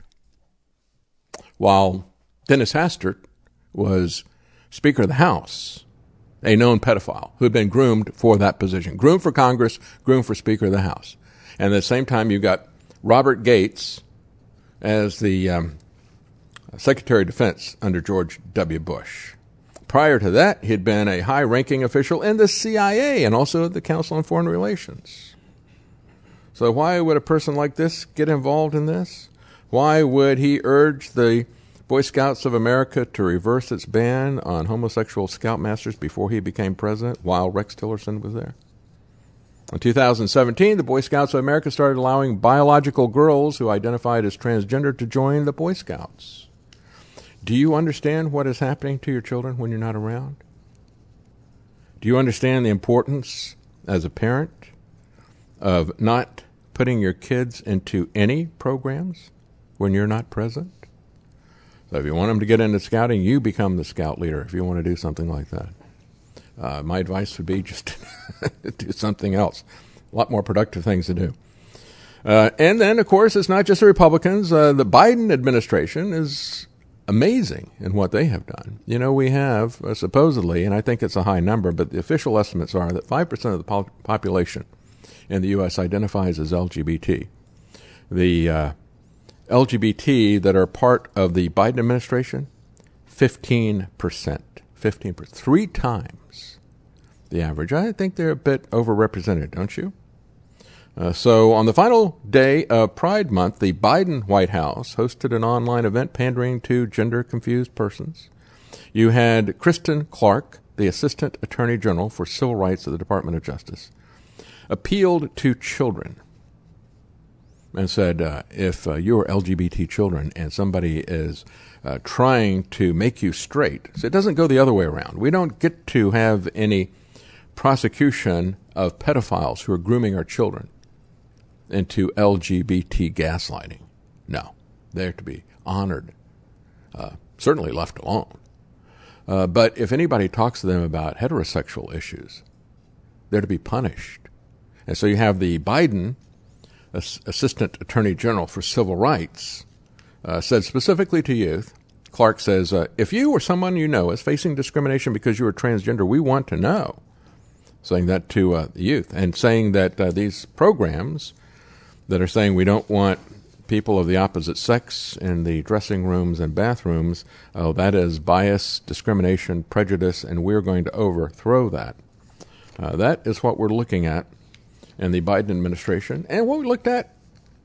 while Dennis Hastert was Speaker of the House, a known pedophile who had been groomed for that position. Groomed for Congress, groomed for Speaker of the House. And at the same time, you got Robert Gates as the um, Secretary of Defense under George W. Bush. Prior to that, he'd been a high-ranking official in the C I A and also the Council on Foreign Relations. So why would a person like this get involved in this? Why would he urge the Boy Scouts of America to reverse its ban on homosexual scoutmasters before he became president while Rex Tillerson was there? In two thousand seventeen, the Boy Scouts of America started allowing biological girls who identified as transgender to join the Boy Scouts. Do you understand what is happening to your children when you're not around? Do you understand the importance as a parent of not putting your kids into any programs when you're not present? So if you want them to get into scouting, you become the scout leader if you want to do something like that. Uh, my advice would be just do something else. A lot more productive things to do. Uh, and then, of course, it's not just the Republicans. Uh, the Biden administration is amazing in what they have done. You know, we have uh, supposedly, and I think it's a high number, but the official estimates are that five percent of the po- population in the U S identifies as L G B T. The uh, L G B T that are part of the Biden administration, fifteen percent. fifteen percent. Three times the average. I think they're a bit overrepresented, don't you? Uh, so on the final day of Pride Month, the Biden White House hosted an online event pandering to gender-confused persons. You had Kristen Clark, the Assistant Attorney General for Civil Rights of the Department of Justice, appealed to children and said, uh, if uh, you are L G B T children and somebody is uh, trying to make you straight, so it doesn't go the other way around. We don't get to have any prosecution of pedophiles who are grooming our children into L G B T gaslighting. No, they're to be honored, uh, certainly left alone. Uh, but if anybody talks to them about heterosexual issues, they're to be punished. And so you have the Biden Assistant Attorney General for Civil Rights uh, said specifically to youth, Clark says, uh, if you or someone you know is facing discrimination because you are transgender, we want to know. Saying that to uh, the youth and saying that uh, these programs that are saying we don't want people of the opposite sex in the dressing rooms and bathrooms, oh, that is bias, discrimination, prejudice, and we're going to overthrow that. Uh, that is what we're looking at in the Biden administration and what we looked at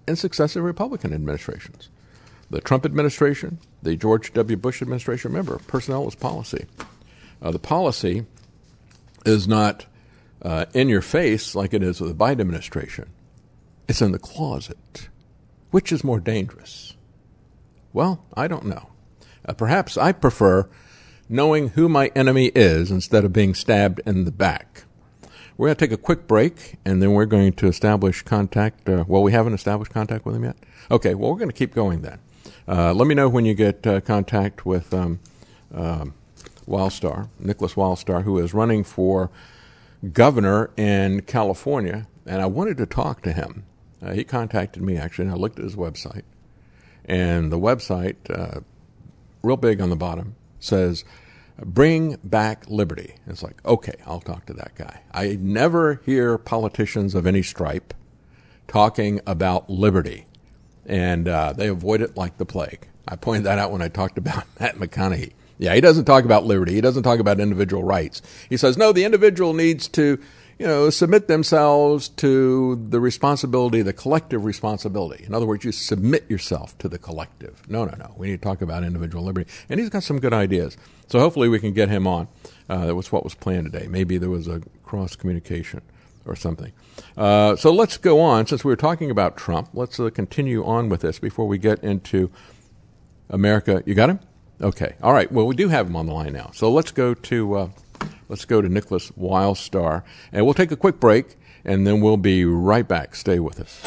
in successive Republican administrations. The Trump administration, the George W. Bush administration, remember, personnel is policy. Uh, the policy is not uh, in your face like it is with the Biden administration. It's in the closet. Which is more dangerous? Well, I don't know. Uh, perhaps I prefer knowing who my enemy is instead of being stabbed in the back. We're going to take a quick break, and then we're going to establish contact. Uh, well, we haven't established contact with him yet. Okay, well, we're going to keep going then. Uh, let me know when you get uh, contact with um, um, Wildstar, Nicholas Wildstar, who is running for governor in California, and I wanted to talk to him. Uh, he contacted me, actually, and I looked at his website. And the website, uh, real big on the bottom, says, bring back liberty. It's like, okay, I'll talk to that guy. I never hear politicians of any stripe talking about liberty, and uh, they avoid it like the plague. I pointed that out when I talked about Matt McConaughey. Yeah, he doesn't talk about liberty. He doesn't talk about individual rights. He says, no, the individual needs to, you know, submit themselves to the responsibility, the collective responsibility. In other words, you submit yourself to the collective. No, no, no. We need to talk about individual liberty. And he's got some good ideas. So hopefully we can get him on. Uh, that was what was planned today. Maybe there was a cross-communication or something. Uh, so let's go on. Since we were talking about Trump, let's uh, continue on with this before we get into America. You got him? Okay. All right. Well, we do have him on the line now. So let's go to uh, let's go to Nicholas Wildstar, and we'll take a quick break, and then we'll be right back. Stay with us.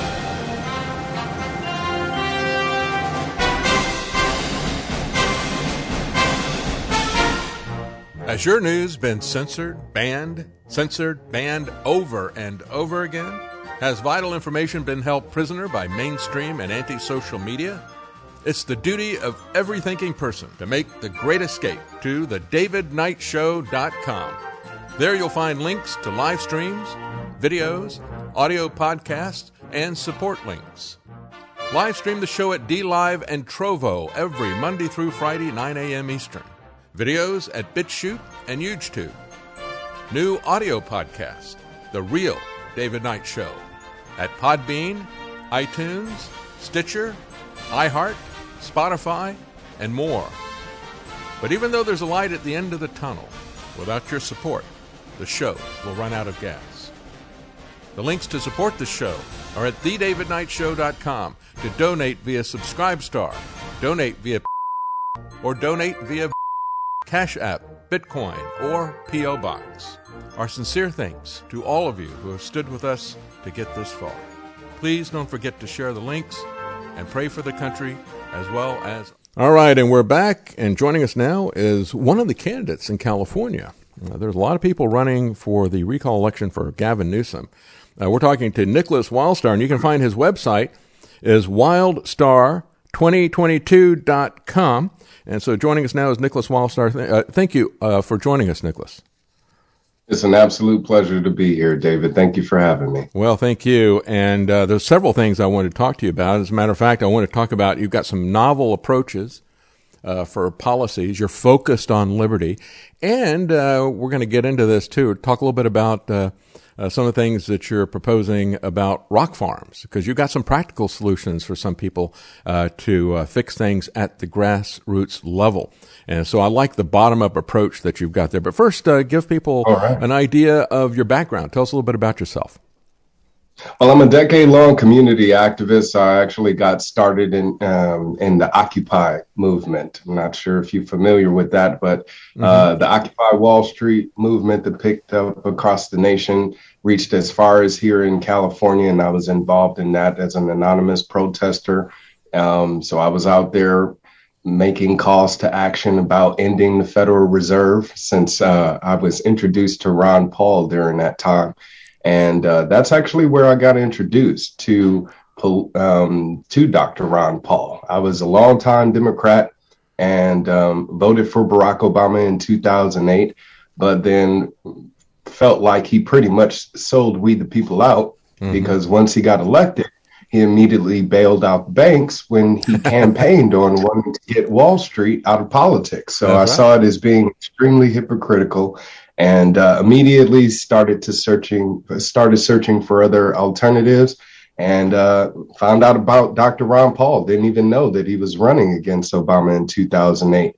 Has your news been censored, banned, censored, banned over and over again? Has vital information been held prisoner by mainstream and anti-social media? It's the duty of every thinking person to make the great escape to the david knight show dot com. There you'll find links to live streams, videos, audio podcasts, and support links. Live stream the show at DLive and Trovo every Monday through Friday, nine a.m. Eastern. Videos at BitChute and YouTube. New audio podcast, The Real David Knight Show, at Podbean, iTunes, Stitcher, iHeart, Spotify, and more. But even though there's a light at the end of the tunnel, without your support, the show will run out of gas. The links to support the show are at the david knight show dot com. To donate via Subscribestar, donate via or donate via Cash App, Bitcoin, or P O Box. Our sincere thanks to all of you who have stood with us to get this far. Please don't forget to share the links and pray for the country as well as... All right, and we're back, and joining us now is one of the candidates in California. Uh, there's a lot of people running for the recall election for Gavin Newsom. Uh, we're talking to Nicholas Wildstar, and you can find his website is wildstar twenty twenty-two dot com. And so joining us now is Nicholas Wildstar. Uh, thank you uh, for joining us, Nicholas. It's an absolute pleasure to be here, David. Thank you for having me. Well, thank you. And uh, there's several things I wanted to talk to you about. As a matter of fact, I want to talk about, you've got some novel approaches uh, for policies. You're focused on liberty. And uh, we're going to get into this, too. Talk a little bit about uh, uh, some of the things that you're proposing about rock farms, because you've got some practical solutions for some people uh, to uh, fix things at the grassroots level. And so I like the bottom-up approach that you've got there. But first, uh, give people right. an idea of your background. Tell us a little bit about yourself. Well, I'm a decade-long community activist. I actually got started in um, in the Occupy movement. I'm not sure if you're familiar with that, but uh, mm-hmm. the Occupy Wall Street movement that picked up across the nation reached as far as here in California, and I was involved in that as an anonymous protester. Um, so I was out there making calls to action about ending the Federal Reserve, since uh, I was introduced to Ron Paul during that time. And uh, that's actually where I got introduced to um, to Doctor Ron Paul. I was a longtime Democrat and um, voted for Barack Obama in two thousand eight, but then felt like he pretty much sold we the people out, mm-hmm. because once he got elected, he immediately bailed out banks when he campaigned on wanting to get Wall Street out of politics. So That's I right. saw it as being extremely hypocritical, and uh, immediately started to searching started searching for other alternatives. and uh, found out about Doctor Ron Paul. Didn't even know that he was running against Obama in two thousand eight.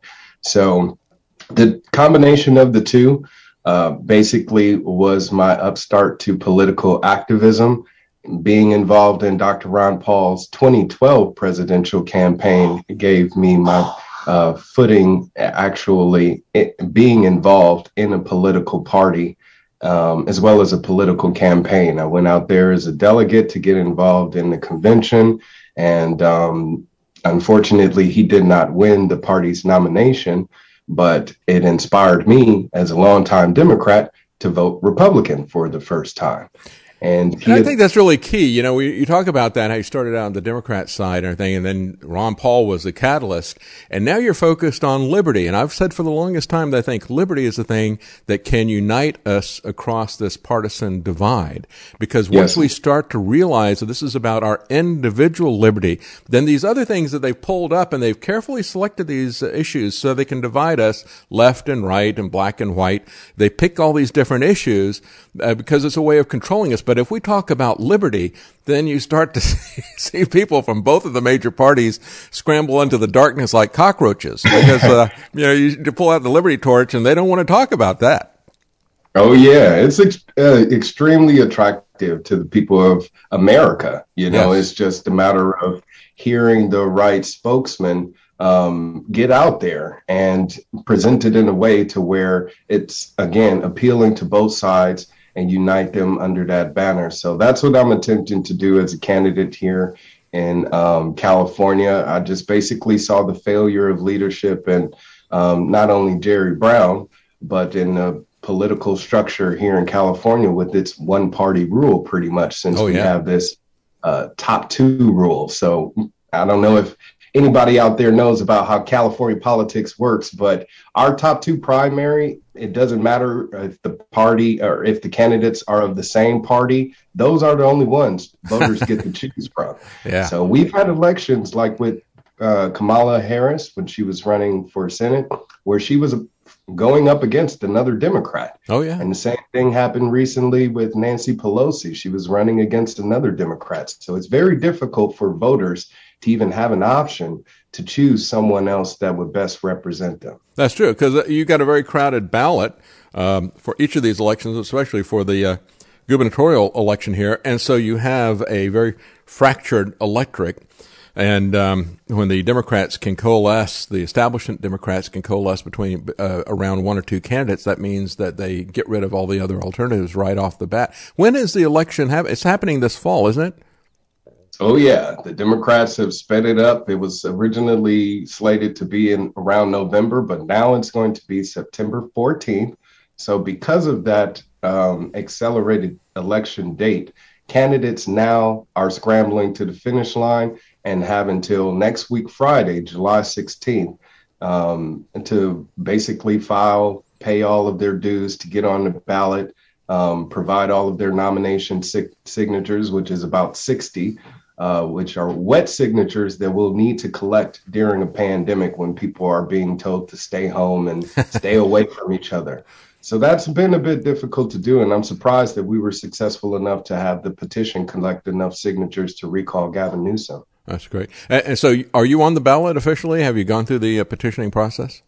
So the combination of the two uh, basically was my upstart to political activism. Being involved in Doctor Ron Paul's twenty twelve presidential campaign gave me my uh, footing, actually it, being involved in a political party, um, as well as a political campaign. I went out there as a delegate to get involved in the convention, and um, unfortunately, he did not win the party's nomination, but it inspired me as a longtime Democrat to vote Republican for the first time. And, and I think that's really key. You know, we, you talk about that, how you started out on the Democrat side and everything, and then Ron Paul was the catalyst, and now you're focused on liberty. And I've said for the longest time that I think liberty is the thing that can unite us across this partisan divide. Because once yes. we start to realize that this is about our individual liberty, then these other things that they've pulled up, and they've carefully selected these issues so they can divide us left and right and black and white. They pick all these different issues uh, because it's a way of controlling us. But if we talk about liberty, then you start to see, see people from both of the major parties scramble into the darkness like cockroaches because, uh, you know, you, you pull out the liberty torch and they don't want to talk about that. Oh, yeah. It's ex- uh, extremely attractive to the people of America. You know, yes. It's just a matter of hearing the right spokesman um, get out there and present it in a way to where it's, again, appealing to both sides and unite them under that banner. So that's what I'm attempting to do as a candidate here in um, California. I just basically saw the failure of leadership and um, not only Jerry Brown, but in the political structure here in California with its one party rule pretty much since oh, yeah. we have this uh, top two rule. So I don't know if anybody out there knows about how California politics works, but our top two primary, it doesn't matter if the party or if the candidates are of the same party. Those are the only ones voters get to choose from. Yeah. So we've had elections like with uh, Kamala Harris when she was running for Senate, where she was going up against another Democrat. Oh, yeah. And the same thing happened recently with Nancy Pelosi. She was running against another Democrat. So it's very difficult for voters to even have an option to choose someone else that would best represent them. That's true, because you got a very crowded ballot um, for each of these elections, especially for the uh, gubernatorial election here. And so you have a very fractured electorate. And um, when the Democrats can coalesce, the establishment Democrats can coalesce between uh, around one or two candidates, that means that they get rid of all the other alternatives right off the bat. When is the election happening? It's happening this fall, isn't it? Oh, yeah. The Democrats have sped it up. It was originally slated to be in around November, but now it's going to be September fourteenth. So because of that um, accelerated election date, candidates now are scrambling to the finish line and have until next week, Friday, July sixteenth, um, to basically file, pay all of their dues to get on the ballot, um, provide all of their nomination sig- signatures, which is about sixty. Uh, which are wet signatures that we'll need to collect during a pandemic when people are being told to stay home and stay away from each other. So that's been a bit difficult to do, and I'm surprised that we were successful enough to have the petition collect enough signatures to recall Gavin Newsom. That's great. And, and so are you on the ballot officially? Have you gone through the uh, petitioning process?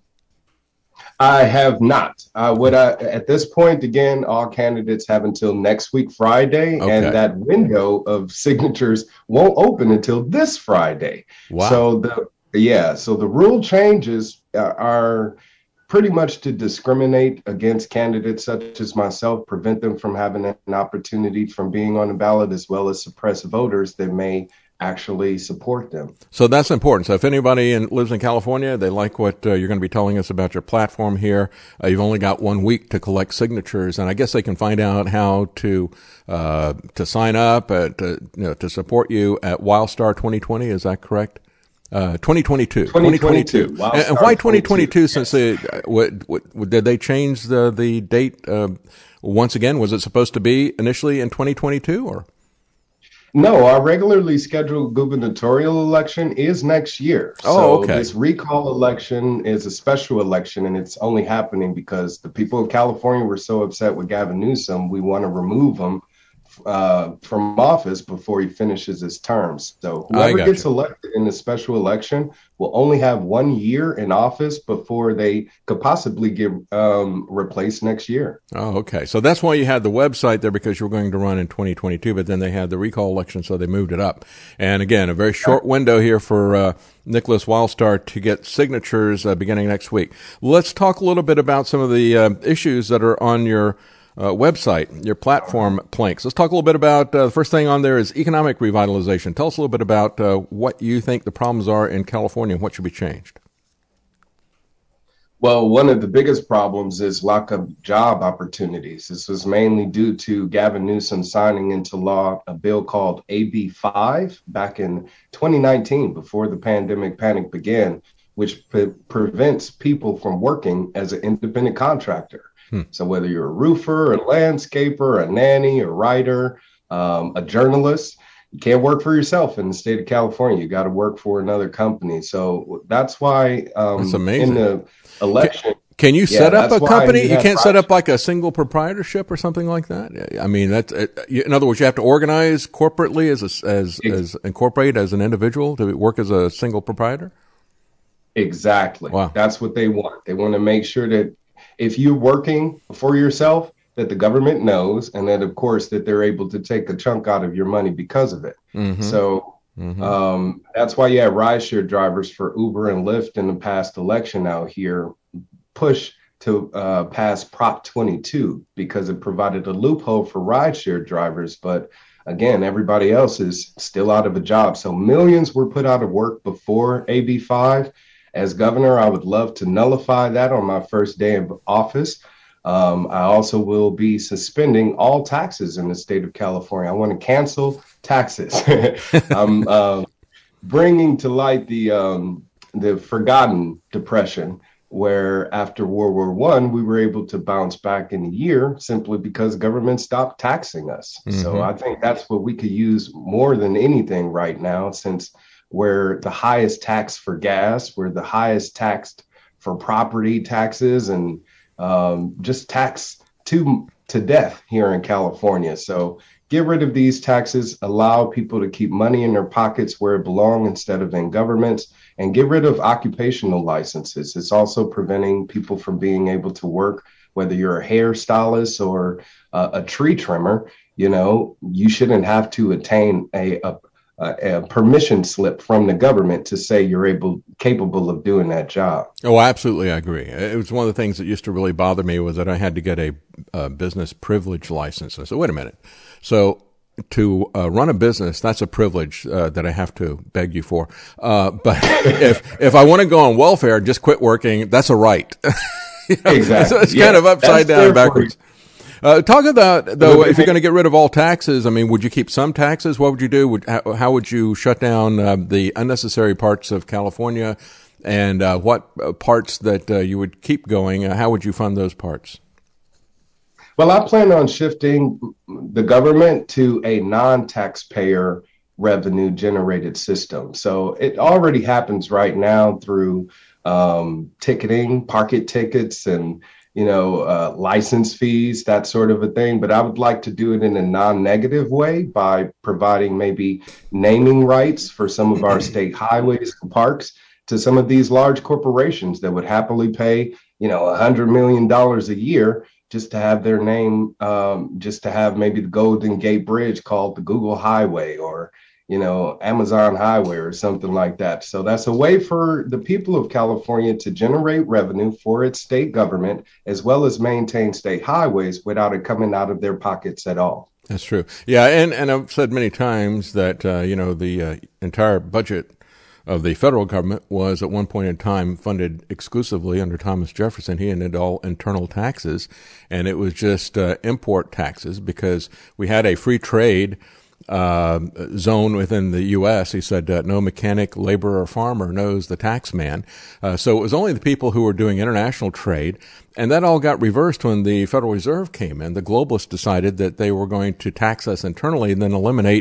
I have not. Uh, what I, at this point, again, all candidates have until next week, Friday, okay. and that window of signatures won't open until this Friday. Wow. So the yeah, so the rule changes are, are pretty much to discriminate against candidates such as myself, prevent them from having an opportunity from being on the ballot, as well as suppress voters that may actually support them. So that's important. So if anybody in, lives in California, they like what uh, you're going to be telling us about your platform here, uh, you've only got one week to collect signatures, and I guess they can find out how to uh, to sign up, uh, to, you know, to support you at Wildstar twenty twenty. Is that correct? Uh, twenty twenty-two. twenty twenty-two. And, and why twenty twenty-two? Since they, uh, what, what, did they change the the date uh, once again? Was it supposed to be initially in twenty twenty-two or? No, our regularly scheduled gubernatorial election is next year. Oh, so okay. This recall election is a special election, and it's only happening because the people of California were so upset with Gavin Newsom, we want to remove him uh, from office before he finishes his terms. So whoever gets you. elected in the special election will only have one year in office before they could possibly get um, replaced next year. Oh, okay. So that's why you had the website there, because you were going to run in twenty twenty-two, but then they had the recall election, so they moved it up. And again, a very short window here for uh, Nicholas Wildstar to get signatures uh, beginning next week. Let's talk a little bit about some of the uh, issues that are on your Uh, website, your platform planks. Let's talk a little bit about uh, the first thing on there is economic revitalization. Tell us a little bit about uh, what you think the problems are in California and what should be changed. Well, one of the biggest problems is lack of job opportunities. This was mainly due to Gavin Newsom signing into law a bill called A B five back in twenty nineteen, before the pandemic panic began, which pre- prevents people from working as an independent contractor. Hmm. So whether you're a roofer, a landscaper, a nanny, a writer, um, a journalist, you can't work for yourself in the state of California. You got to work for another company. So that's why um, that's amazing. In the election. Can, can you yeah, set up a company? You, you can't set up like a single proprietorship or something like that? I mean, that's in other words, you have to organize corporately as a, as as incorporate as an individual to work as a single proprietor? Exactly. Wow. That's what they want. They want to make sure that if you're working for yourself, that the government knows, and that, of course, that they're able to take a chunk out of your money because of it. Mm-hmm. So mm-hmm. Um, that's why you have rideshare drivers for Uber and Lyft in the past election out here push to uh, pass Prop twenty-two, because it provided a loophole for rideshare drivers. But again, everybody else is still out of a job. So millions were put out of work before A B five. As governor, I would love to nullify that on my first day of office. Um, I also will be suspending all taxes in the state of California. I want to cancel taxes. I'm uh, bringing to light the um, the forgotten depression, where after World War One, we were able to bounce back in a year simply because government stopped taxing us. Mm-hmm. So I think that's what we could use more than anything right now, since we're the highest tax for gas, we're the highest taxed for property taxes, and um, just tax to to death here in California. So get rid of these taxes, allow people to keep money in their pockets where it belongs instead of in governments, and get rid of occupational licenses. It's also preventing people from being able to work, whether you're a hairstylist or uh, a tree trimmer. You know, you shouldn't have to attain a, a a permission slip from the government to say you're able, capable of doing that job. Oh, absolutely. I agree. It was one of the things that used to really bother me, was that I had to get a, a business privilege license. I said, wait a minute. So to uh, run a business, that's a privilege uh, that I have to beg you for. Uh, but if, if I want to go on welfare and just quit working, that's a right. You know? Exactly. So it's yeah, kind of upside down and backwards. Uh, talk about, though, if you're going to get rid of all taxes, I mean, would you keep some taxes? What would you do? Would, how, how would you shut down uh, the unnecessary parts of California, and uh, what parts that uh, you would keep going? Uh, how would you fund those parts? Well, I plan on shifting the government to a non-taxpayer revenue generated system. So it already happens right now through um, ticketing, parking tickets, and you know, uh, license fees, that sort of a thing. But I would like to do it in a non-negative way by providing maybe naming rights for some of our state highways and parks to some of these large corporations that would happily pay, you know, one hundred million dollars a year just to have their name, um, just to have maybe the Golden Gate Bridge called the Google Highway, or you know, Amazon Highway or something like that. So that's a way for the people of California to generate revenue for its state government, as well as maintain state highways without it coming out of their pockets at all. That's true. Yeah, and, and I've said many times that, uh, you know, the uh, entire budget of the federal government was at one point in time funded exclusively under Thomas Jefferson. He ended all internal taxes, and it was just uh, import taxes, because we had a free trade Uh, zone within the U S. He said uh, no mechanic, laborer, or farmer knows the tax man. Uh, so it was only the people who were doing international trade, and that all got reversed when the Federal Reserve came in. The globalists decided that they were going to tax us internally and then eliminate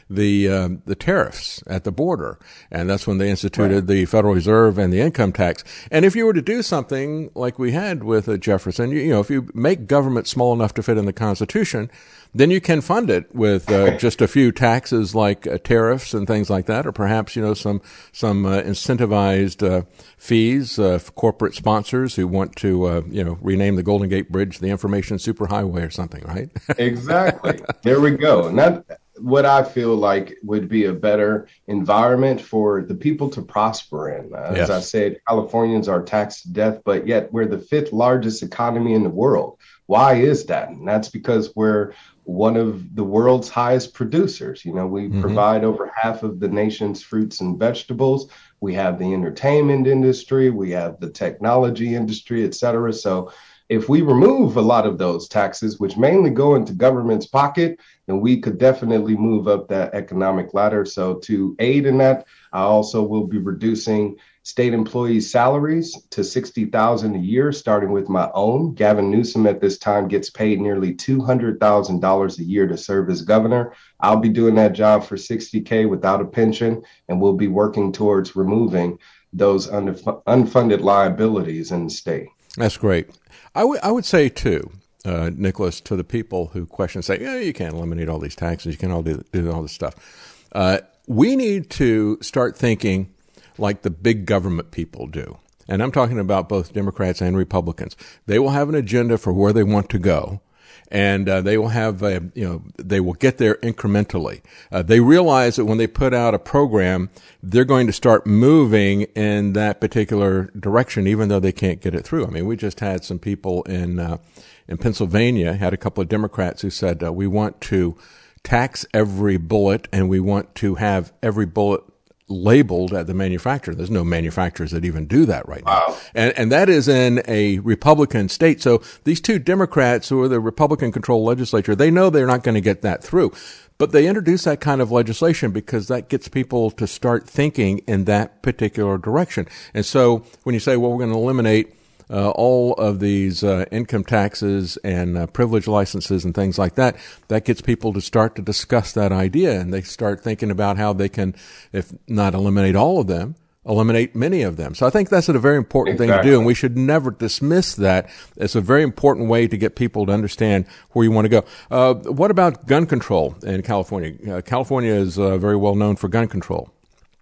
the um, the tariffs at the border, and that's when they instituted right. the Federal Reserve and the income tax. And if you were to do something like we had with uh, Jefferson, you, you know, if you make government small enough to fit in the Constitution, then you can fund it with uh, just a few taxes like uh, tariffs and things like that, or perhaps, you know, some some uh, incentivized uh, fees uh, for corporate sponsors who want to, uh, you know, rename the Golden Gate Bridge the Information Superhighway or something, right? Exactly. There we go. And that, what I feel like would be a better environment for the people to prosper in. Uh, yes. As I said, Californians are taxed to death, but yet we're the fifth largest economy in the world. Why is that? And that's because we're one of the world's highest producers. You know, we mm-hmm. provide over half of the nation's fruits and vegetables. We have the entertainment industry, we have the technology industry, et cetera. So if we remove a lot of those taxes, which mainly go into government's pocket, then we could definitely move up that economic ladder. So to aid in that, I also will be reducing state employees' salaries to sixty thousand dollars a year, starting with my own. Gavin Newsom at this time gets paid nearly two hundred thousand dollars a year to serve as governor. I'll be doing that job for sixty thousand dollars without a pension, and we'll be working towards removing those unf- unfunded liabilities in the state. That's great. I, w- I would say, too, uh, Nicholas, to the people who question, say, yeah, you can't eliminate all these taxes, you can't all do, do all this stuff. Uh, we need to start thinking like the big government people do. And I'm talking about both Democrats and Republicans. They will have an agenda for where they want to go. And uh, they will have, a, you know, they will get there incrementally. Uh, they realize that when they put out a program, they're going to start moving in that particular direction, even though they can't get it through. I mean, we just had some people in uh, in Pennsylvania, had a couple of Democrats who said, uh, we want to tax every bullet and we want to have every bullet labeled at the manufacturer. There's no manufacturers that even do that right now. Wow. And and that is in a Republican state. So these two Democrats who are the Republican-controlled legislature, they know they're not going to get that through. But they introduce that kind of legislation because that gets people to start thinking in that particular direction. And so when you say, well, we're going to eliminate Uh, all of these uh, income taxes and uh, privilege licenses and things like that, that gets people to start to discuss that idea, and they start thinking about how they can, if not eliminate all of them, eliminate many of them. So I think that's a very important exactly. thing to do, and we should never dismiss that. It's a very important way to get people to understand where you want to go. Uh, what about gun control in California? Uh, California is uh, very well known for gun control.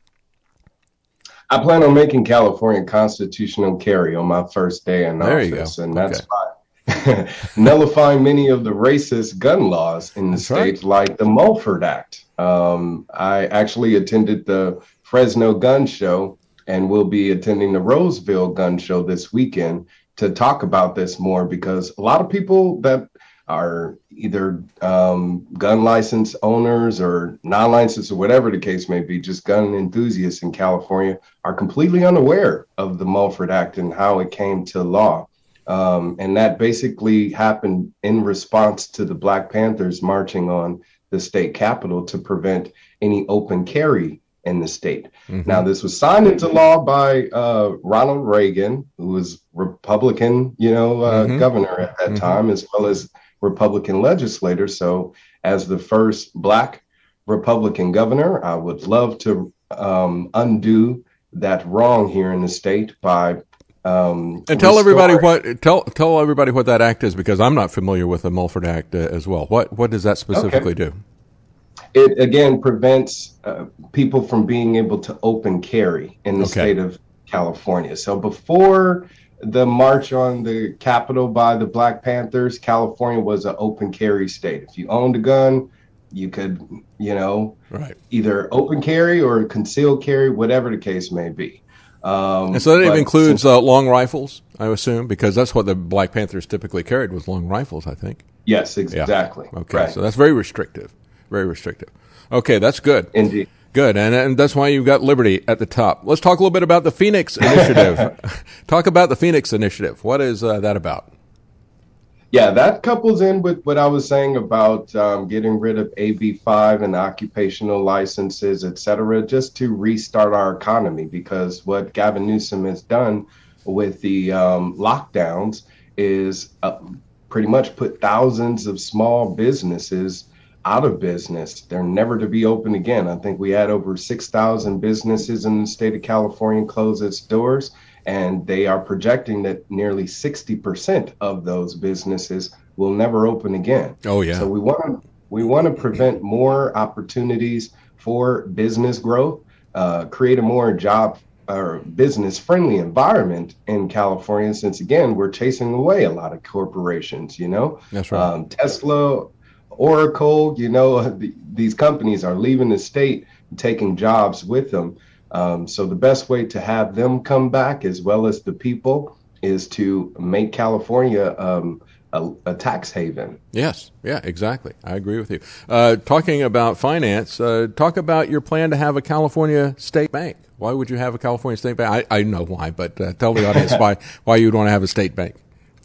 I plan on making California constitutional carry on my first day in there office, and that's okay. by nullifying many of the racist gun laws in the that's state, right. like the Mulford Act. Um, I actually attended the Fresno Gun Show and will be attending the Roseville Gun Show this weekend to talk about this more, because a lot of people that are either um, gun license owners or non-licensed or whatever the case may be, just gun enthusiasts in California, are completely unaware of the Mulford Act and how it came to law. Um, and that basically happened in response to the Black Panthers marching on the state capitol to prevent any open carry in the state. Mm-hmm. Now, this was signed into law by uh, Ronald Reagan, who was Republican, you know, uh, mm-hmm. governor at that mm-hmm. time, as well as Republican legislator. So as the first Black Republican governor, I would love to um, undo that wrong here in the state by um, and tell everybody what tell tell everybody what that act is, because I'm not familiar with the Mulford Act uh, as well. What what does that specifically okay. do? It again prevents uh, people from being able to open carry in the okay. state of California. So before the march on the Capitol by the Black Panthers, California was an open carry state. If you owned a gun, you could, you know, right. either open carry or concealed carry, whatever the case may be. Um, and so that even includes uh, long rifles, I assume, because that's what the Black Panthers typically carried, was long rifles, I think. Yes, exactly. Yeah. Okay, right. So that's very restrictive, very restrictive. Okay, that's good. Indeed. Good, and, and that's why you've got Liberty at the top. Let's talk a little bit about the Phoenix Initiative. Talk about the Phoenix Initiative. What is uh, that about? Yeah, that couples in with what I was saying about um, getting rid of A B five and occupational licenses, et cetera, just to restart our economy. Because what Gavin Newsom has done with the um, lockdowns is uh, pretty much put thousands of small businesses out of business. They're never to be open again. I think we had over six thousand businesses in the state of California close its doors, and they are projecting that nearly sixty percent of those businesses will never open again. Oh, yeah. So we want to we want to prevent more opportunities for business growth, uh, create a more job or business friendly environment in California, since again, we're chasing away a lot of corporations, you know. That's right. Um, Tesla, Oracle, you know, the, these companies are leaving the state and taking jobs with them. Um, so the best way to have them come back, as well as the people, is to make California um, a, a tax haven. Yes, yeah, exactly. I agree with you. Uh, talking about finance, uh, talk about your plan to have a California state bank. Why would you have a California state bank? I, I know why, but uh, tell the audience why why you'd want to have a state bank.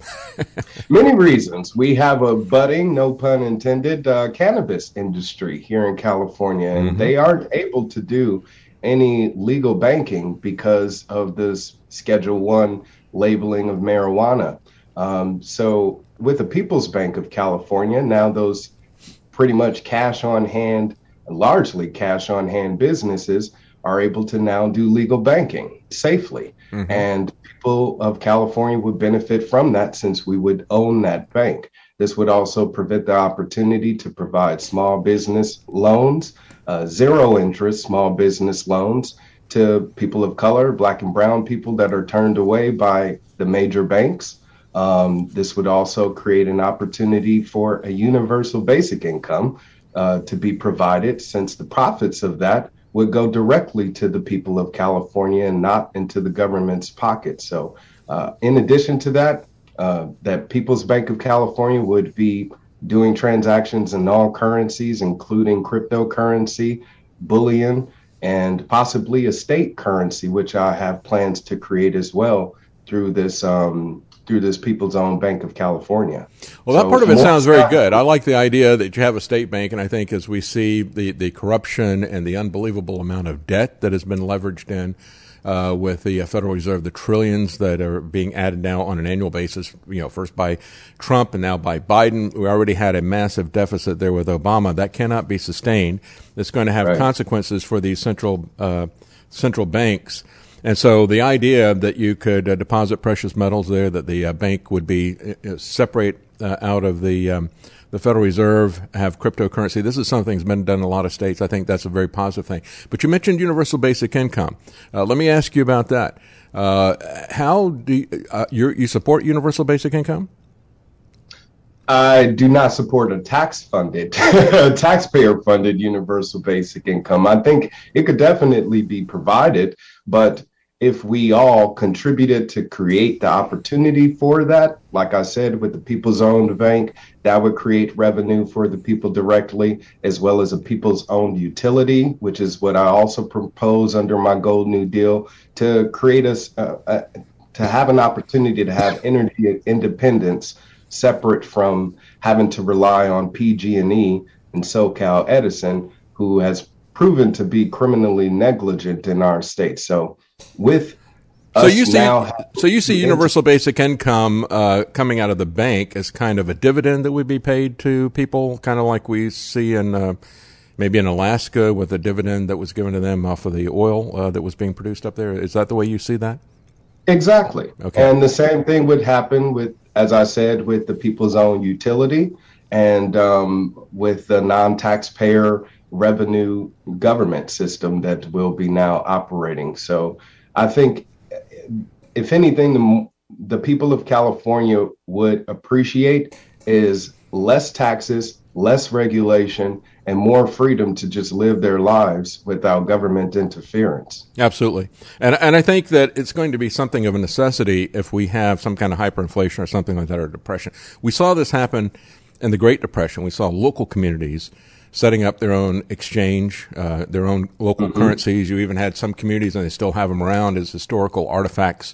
Many reasons. We have a budding, no pun intended, uh, cannabis industry here in California, and mm-hmm. they aren't able to do any legal banking because of this Schedule One labeling of marijuana. Um, so with the People's Bank of California, now those pretty much cash on hand, largely cash on hand businesses are able to now do legal banking safely. Mm-hmm. And people of California would benefit from that, since we would own that bank. This would also prevent the opportunity to provide small business loans, uh, zero interest small business loans to people of color, Black and brown people that are turned away by the major banks. Um, this would also create an opportunity for a universal basic income uh, to be provided, since the profits of that would go directly to the people of California and not into the government's pocket. So uh, in addition to that, uh, that People's Bank of California would be doing transactions in all currencies, including cryptocurrency, bullion, and possibly a state currency, which I have plans to create as well through this um, through this People's Own Bank of California. Well, that so part of it sounds very good. I like the idea that you have a state bank, and I think as we see the, the corruption and the unbelievable amount of debt that has been leveraged in uh, with the uh, Federal Reserve, the trillions that are being added now on an annual basis, you know, first by Trump and now by Biden. We already had a massive deficit there with Obama. That cannot be sustained. It's going to have right. consequences for these central uh, central banks. And so the idea that you could uh, deposit precious metals there, that the uh, bank would be uh, separate uh, out of the um, the Federal Reserve, have cryptocurrency. This is something that's been done in a lot of states. I think that's a very positive thing. But you mentioned universal basic income. Uh, let me ask you about that. Uh, how do you, uh, you support universal basic income? I do not support a tax-funded, taxpayer-funded universal basic income. I think it could definitely be provided, but if we all contributed to create the opportunity for that, like I said, with the People's Owned Bank, that would create revenue for the people directly, as well as a People's Owned Utility, which is what I also propose under my Gold New Deal, to create us uh, uh, to have an opportunity to have energy independence, separate from having to rely on P G and E and SoCal Edison, who has proven to be criminally negligent in our state. So with so you see now so you see universal basic income uh, coming out of the bank as kind of a dividend that would be paid to people, kind of like we see in uh, maybe in Alaska with a dividend that was given to them off of the oil uh, that was being produced up there. Is that the way you see that? Exactly. Okay. And the same thing would happen with, as I said, with the People's Own Utility and um, with the non-taxpayer revenue government system that will be now operating. So I think, if anything, the, the people of California would appreciate is less taxes, less regulation, and more freedom to just live their lives without government interference. Absolutely. And and I think that it's going to be something of a necessity if we have some kind of hyperinflation or something like that, or depression. We saw this happen in the Great Depression. We saw local communities setting up their own exchange, uh, their own local mm-hmm. currencies. You even had some communities, and they still have them around, as historical artifacts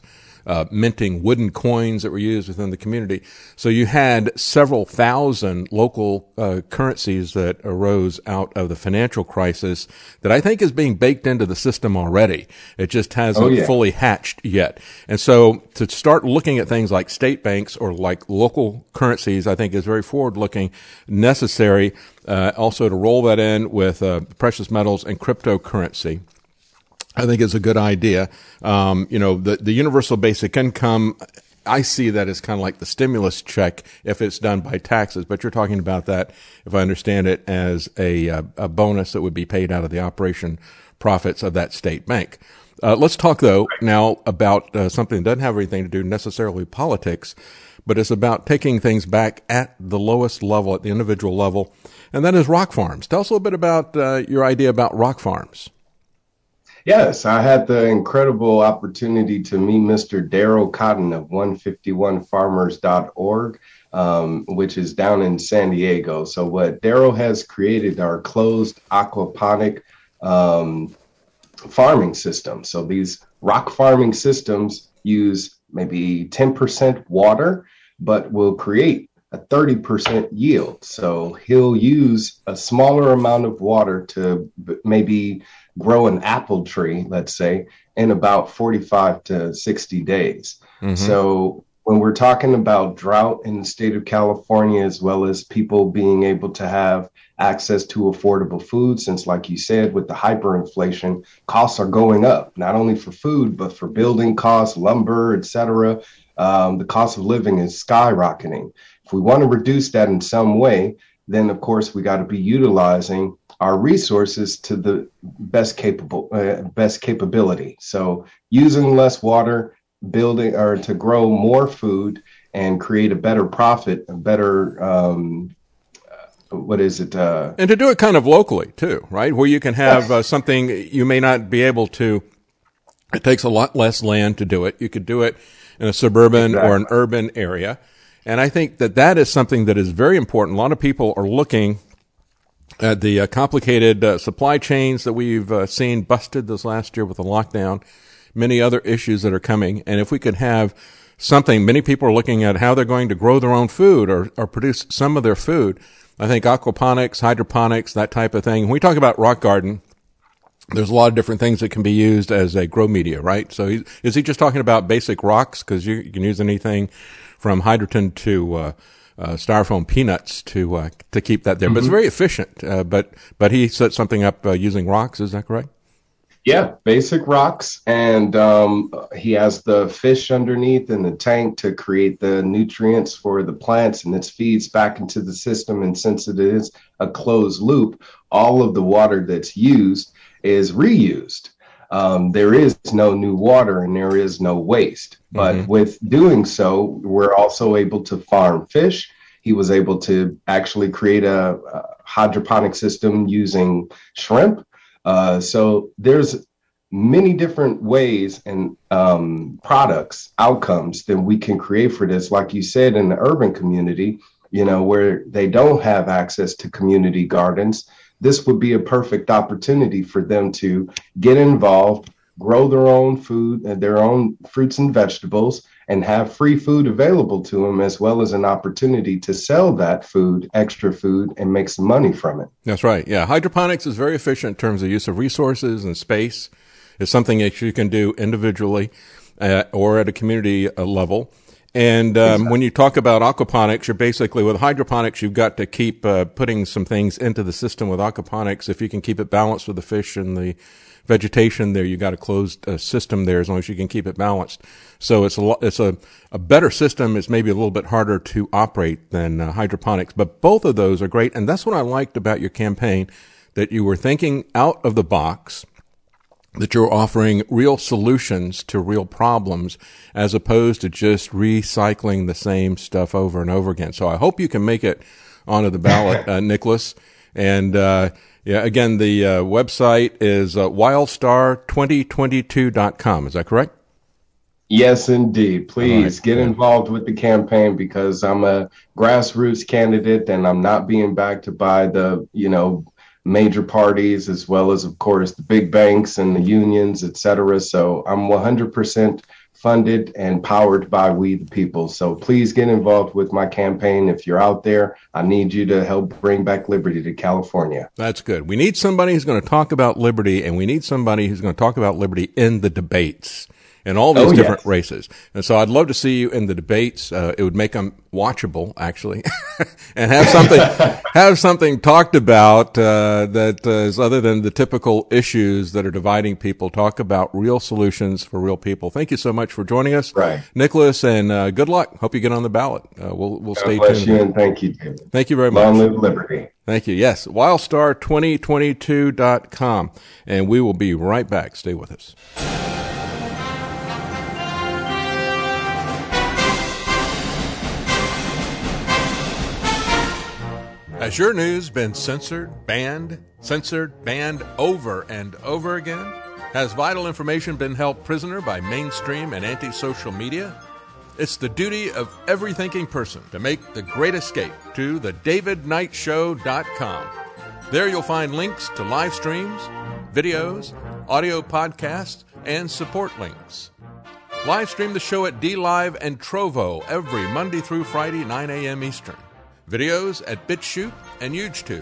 uh, minting wooden coins that were used within the community. So you had several thousand local uh, currencies that arose out of the financial crisis that I think is being baked into the system already. It just hasn't oh, yeah. fully hatched yet. And so to start looking at things like state banks or like local currencies, I think is very forward-looking, necessary. Uh, also to roll that in with uh, precious metals and cryptocurrency, I think is a good idea. Um, you know, the, the universal basic income, I see that as kind of like the stimulus check if it's done by taxes, but you're talking about that, if I understand it, as a, uh, a bonus that would be paid out of the operation profits of that state bank. Uh, let's talk, though, now about uh, something that doesn't have anything to do necessarily with politics, but it's about taking things back at the lowest level, at the individual level, and that is rock farms. Tell us a little bit about uh, your idea about rock farms. Yes, I had the incredible opportunity to meet Mister Daryl Cotton of one fifty-one farmers dot org, um, which is down in San Diego. So what Daryl has created are closed aquaponic um, farming systems. So these rock farming systems use maybe ten percent water, but will create a thirty percent yield. So he'll use a smaller amount of water to b- maybe grow an apple tree, let's say, in about forty-five to sixty days. Mm-hmm. So when we're talking about drought in the state of California, as well as people being able to have access to affordable food, since like you said, with the hyperinflation, costs are going up, not only for food, but for building costs, lumber, et cetera. Um, the cost of living is skyrocketing. If we want to reduce that in some way, then of course we got to be utilizing our resources to the best capable, uh, best capability. So using less water, building or to grow more food and create a better profit, a better, um, what is it? Uh, and to do it kind of locally too, right? Where you can have uh, something you may not be able to, it takes a lot less land to do it. You could do it in a suburban exactly. or an urban area. And I think that that is something that is very important. A lot of people are looking at the uh, complicated uh, supply chains that we've uh, seen busted this last year with the lockdown, many other issues that are coming. And if we could have something, many people are looking at how they're going to grow their own food or, or produce some of their food. I think aquaponics, hydroponics, that type of thing. When we talk about rock garden, there's a lot of different things that can be used as a grow media, right? So he, is he just talking about basic rocks? Because you, you can use anything from hydrogen to uh, uh, styrofoam peanuts to uh, to keep that there. Mm-hmm. But it's very efficient. Uh, but but he set something up uh, using rocks. Is that correct? Yeah, basic rocks. And um, he has the fish underneath in the tank to create the nutrients for the plants, and it feeds back into the system. And since it is a closed loop, all of the water that's used is reused. Um, there is no new water and there is no waste. But mm-hmm. with doing so, we're also able to farm fish. He was able to actually create a, a hydroponic system using shrimp. Uh, so there's many different ways and um, products, outcomes that we can create for this. Like you said, in the urban community, you know, where they don't have access to community gardens, this would be a perfect opportunity for them to get involved, grow their own food, their own fruits and vegetables, and have free food available to them, as well as an opportunity to sell that food, extra food, and make some money from it. That's right. Yeah. Hydroponics is very efficient in terms of use of resources and space. It's something that you can do individually uh, or at a community uh, level. And um, exactly. when you talk about aquaponics, you're basically, with hydroponics, you've got to keep uh, putting some things into the system. With aquaponics, if you can keep it balanced with the fish and the vegetation there, you got a closed uh, system there as long as you can keep it balanced. So it's a lo- it's a, a better system. It's maybe a little bit harder to operate than uh, hydroponics, but both of those are great. And that's what I liked about your campaign, that you were thinking out of the box, that you're offering real solutions to real problems as opposed to just recycling the same stuff over and over again. So I hope you can make it onto the ballot, uh, Nicholas. And, uh, yeah, again, the uh, website is uh, wildstar twenty twenty-two dot com. Is that correct? Yes, indeed. Please right. get yeah. involved with the campaign, because I'm a grassroots candidate and I'm not being backed by the, you know, major parties, as well as, of course, the big banks and the unions, et cetera. So I'm one hundred percent funded and powered by we the people. So please get involved with my campaign. If you're out there, I need you to help bring back liberty to California. That's good. We need somebody who's going to talk about liberty, and we need somebody who's going to talk about liberty in the debates in all these oh, different yes. races. And so I'd love to see you in the debates. Uh, it would make them watchable, actually, and have something have something talked about uh, that uh, is other than the typical issues that are dividing people. Talk about real solutions for real people. Thank you so much for joining us, right. Nicholas, and uh, good luck. Hope you get on the ballot. Uh, we'll we'll God stay bless tuned. You and thank you, David. Thank you very much. Long live liberty. Thank you. Yes, wildstar twenty twenty-two dot com, and we will be right back. Stay with us. Has your news been censored, banned, censored, banned over and over again? Has vital information been held prisoner by mainstream and anti-social media? It's the duty of every thinking person to make the great escape to the david knight show dot com. There you'll find links to live streams, videos, audio podcasts, and support links. Live stream the show at DLive and Trovo every Monday through Friday, nine a.m. Eastern. Videos at BitChute and YouTube.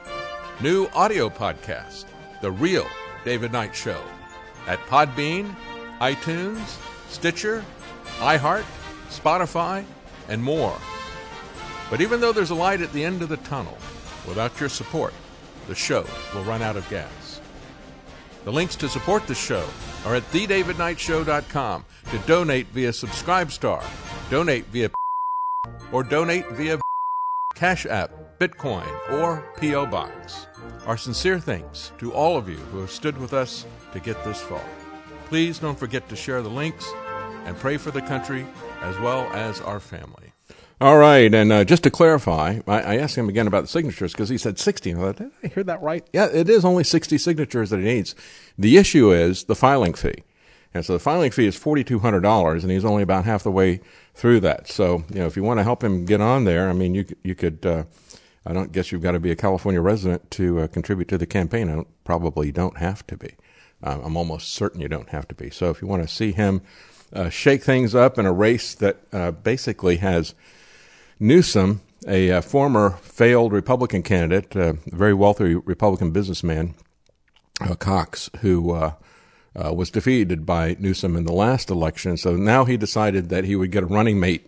New audio podcast, The Real David Knight Show, at Podbean, iTunes, Stitcher, iHeart, Spotify, and more. But even though there's a light at the end of the tunnel, without your support, the show will run out of gas. The links to support the show are at the david knight show dot com. To donate via Subscribestar, donate via or donate via Cash App, Bitcoin, or P O Box. Our sincere thanks to all of you who have stood with us to get this far. Please don't forget to share the links and pray for the country as well as our family. All right, and uh, just to clarify, I, I asked him again about the signatures because he said sixty. I thought, did I hear that right? Yeah, it is only sixty signatures that he needs. The issue is the filing fee. And so the filing fee is four thousand two hundred dollars, and he's only about half the way through that. So, you know, if you want to help him get on there, I mean, you you could, uh, I don't guess you've got to be a California resident to uh, contribute to the campaign. I don't, probably don't have to be. Um, I'm almost certain you don't have to be. So if you want to see him uh, shake things up in a race that uh, basically has Newsom, a uh, former failed Republican candidate, uh, a very wealthy Republican businessman, uh, Cox, who uh, uh, was defeated by Newsom in the last election. So now he decided that he would get a running mate,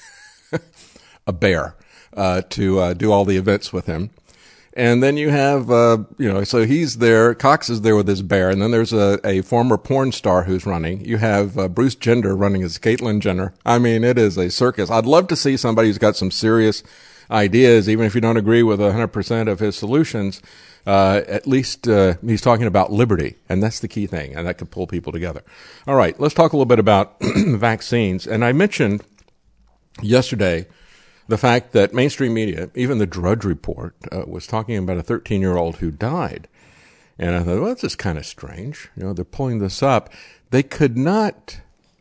a bear, uh, to uh, do all the events with him. And then you have, uh, you know, so he's there, Cox is there with his bear, and then there's a, a former porn star who's running. You have uh, Bruce Jenner running as Caitlyn Jenner. I mean, it is a circus. I'd love to see somebody who's got some serious ideas, even if you don't agree with one hundred percent of his solutions. Uh, at least uh, he's talking about liberty, and that's the key thing, and that could pull people together. All right, let's talk a little bit about vaccines. And I mentioned yesterday the fact that mainstream media, even the Drudge Report, uh, was talking about a thirteen-year-old who died. And I thought, well, this is kind of strange. You know, they're pulling this up. They could not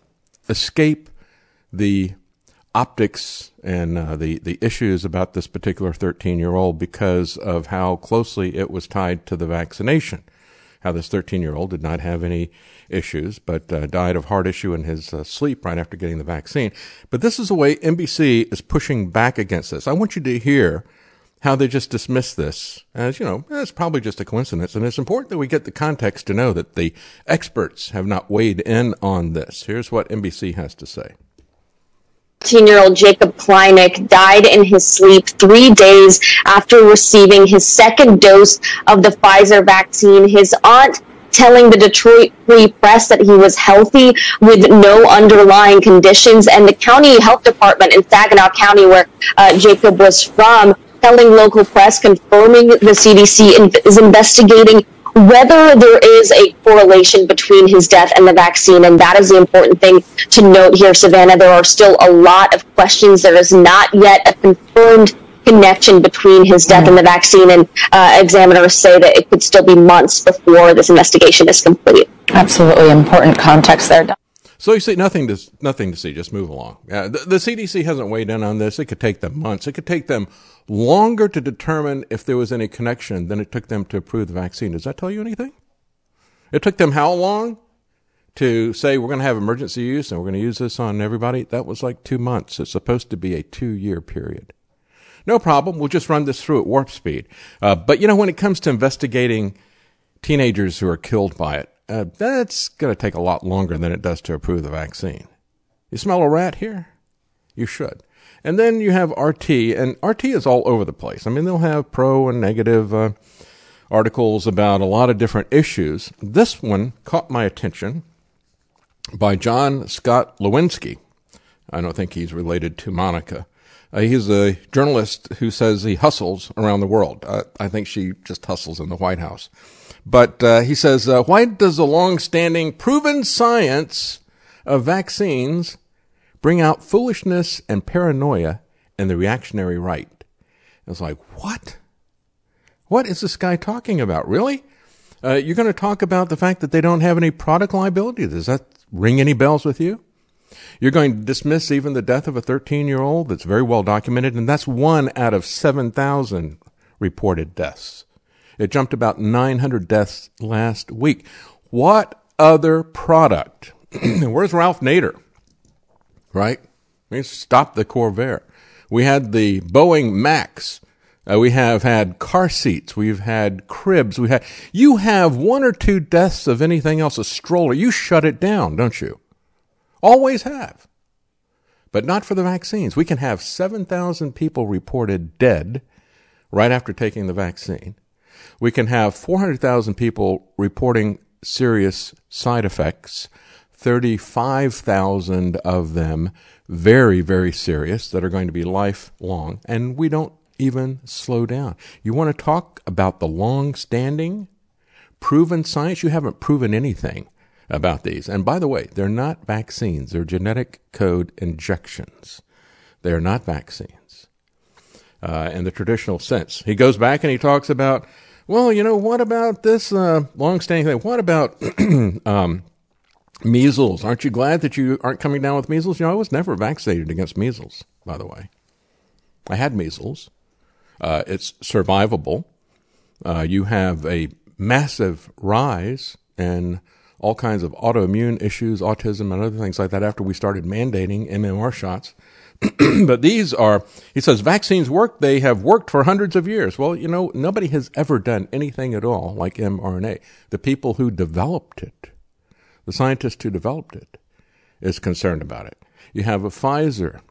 escape the optics and uh, the, the issues about this particular thirteen-year-old because of how closely it was tied to the vaccination. How this thirteen-year-old did not have any issues, but uh, died of heart issue in his uh, sleep right after getting the vaccine. But this is the way N B C is pushing back against this. I want you to hear how they just dismiss this as, you know, it's probably just a coincidence. And it's important that we get the context to know that the experts have not weighed in on this. Here's what N B C has to say. fifteen-year-old Jacob Kleinik died in his sleep three days after receiving his second dose of the Pfizer vaccine. His aunt telling the Detroit Free Press that he was healthy with no underlying conditions, and the county health department in Saginaw County, where uh, Jacob was from, telling local press, confirming the C D C in- is investigating whether there is a correlation between his death and the vaccine. And that is the important thing to note here, Savannah. There are still a lot of questions. There is not yet a confirmed connection between his death mm. and the vaccine, and uh, examiners say that it could still be months before this investigation is complete. Absolutely important context there. So you see, nothing to nothing to see. Just move along. Uh, the, the C D C hasn't weighed in on this. It could take them months. It could take them longer to determine if there was any connection than it took them to approve the vaccine. Does that tell you anything? It took them how long to say we're going to have emergency use and we're going to use this on everybody, that was like two months. It's supposed to be a two-year period. No problem. We'll just run this through at warp speed. Uh, but, you know, when it comes to investigating teenagers who are killed by it, uh, that's going to take a lot longer than it does to approve the vaccine. You smell a rat here? You should. And then you have R T, and R T is all over the place. I mean, they'll have pro and negative uh, articles about a lot of different issues. This one caught my attention by John Scott Lewinsky. I don't think he's related to Monica. Uh, he's a journalist who says he hustles around the world. Uh, I think she just hustles in the White House. But uh, he says, uh, why does the long-standing proven science of vaccines bring out foolishness and paranoia in the reactionary right? I was like, what? What is this guy talking about? Really? Uh, you're going to talk about the fact that they don't have any product liability. Does that ring any bells with you? You're going to dismiss even the death of a thirteen-year-old that's very well documented, and that's one out of seven thousand reported deaths. It jumped about nine hundred deaths last week. What other product? Where's Ralph Nader? Right? We stopped the Corvair. We had the Boeing Max. Uh, we have had car seats. We've had cribs. We had. You have one or two deaths of anything else, a stroller. You shut it down, don't you? Always have. But not for the vaccines. We can have seven thousand people reported dead right after taking the vaccine. We can have four hundred thousand people reporting serious side effects, thirty-five thousand of them very, very serious that are going to be lifelong, and we don't even slow down. You want to talk about the long-standing, proven science? You haven't proven anything about these. And by the way, they're not vaccines. They're genetic code injections. They're not vaccines uh, in the traditional sense. He goes back and he talks about, well, you know, what about this uh, long-standing thing? What about um, measles? Aren't you glad that you aren't coming down with measles? You know, I was never vaccinated against measles, by the way. I had measles. Uh, it's survivable. Uh, you have a massive rise in all kinds of autoimmune issues, autism, and other things like that after we started mandating M M R shots. But these are, he says, vaccines work. They have worked for hundreds of years. Well, you know, nobody has ever done anything at all like mRNA. The people who developed it, the scientist who developed it, is concerned about it. You have a Pfizer,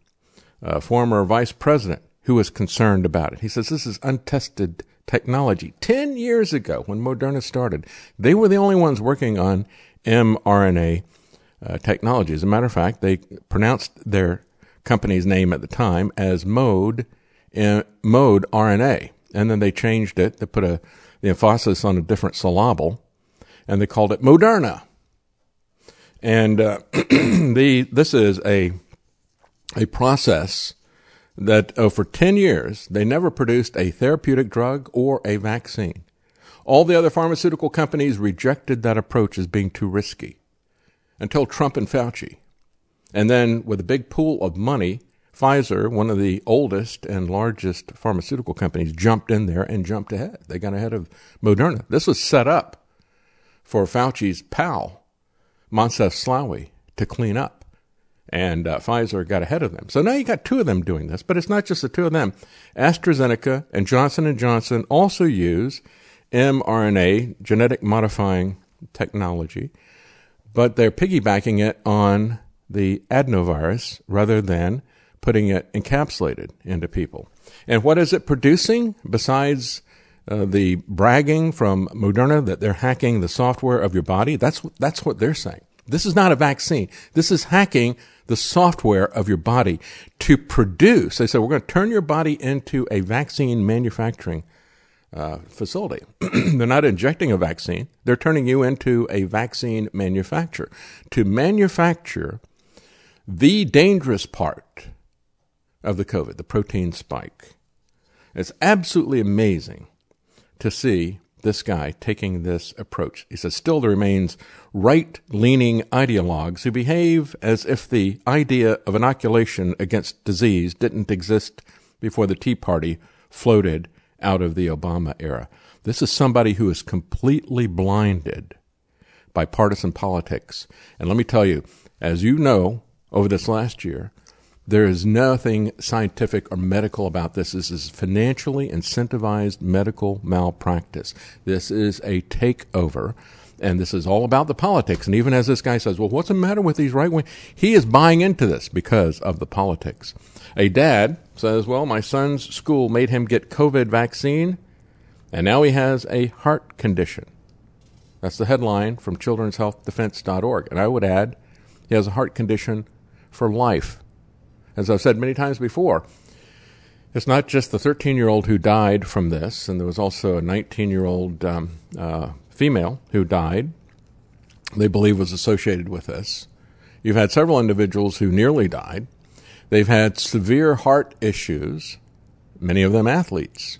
a former vice president, who is concerned about it. He says this is untested technology. Ten years ago, when Moderna started, they were the only ones working on mRNA uh, technology. As a matter of fact, they pronounced their company's name at the time as Mode, uh, Mode R N A, and then they changed it. They put a the emphasis on a different syllable, and they called it Moderna. And uh, the this is a a process that uh, for ten years, they never produced a therapeutic drug or a vaccine. All the other pharmaceutical companies rejected that approach as being too risky until Trump and Fauci. And then with a big pool of money, Pfizer, one of the oldest and largest pharmaceutical companies, jumped in there and jumped ahead. They got ahead of Moderna. This was set up for Fauci's pal, Moncef Slaoui, to clean up. And uh, Pfizer got ahead of them. So now you got two of them doing this, but it's not just the two of them. AstraZeneca and Johnson and Johnson also use mRNA, genetic modifying technology, but they're piggybacking it on the adenovirus rather than putting it encapsulated into people. And what is it producing besides uh, the bragging from Moderna that they're hacking the software of your body? That's that's what they're saying. This is not a vaccine. This is hacking the software of your body to produce. They said, we're going to turn your body into a vaccine manufacturing uh, facility. They're not injecting a vaccine. They're turning you into a vaccine manufacturer to manufacture the dangerous part of the COVID, the protein spike. It's absolutely amazing to see this guy taking this approach. He says, still there remains right-leaning ideologues who behave as if the idea of inoculation against disease didn't exist before the Tea Party floated out of the Obama era. This is somebody who is completely blinded by partisan politics. And let me tell you, as you know, over this last year, there is nothing scientific or medical about this. This is financially incentivized medical malpractice. This is a takeover, and this is all about the politics. And even as this guy says, well, what's the matter with these right-wing? He is buying into this because of the politics. A dad says, well, my son's school made him get COVID vaccine, and now he has a heart condition. That's the headline from children's health defense dot org. And I would add, he has a heart condition for life. As I've said many times before, it's not just the thirteen-year-old who died from this, and there was also a nineteen-year-old um, uh, female who died, they believe was associated with this. You've had several individuals who nearly died. They've had severe heart issues, many of them athletes.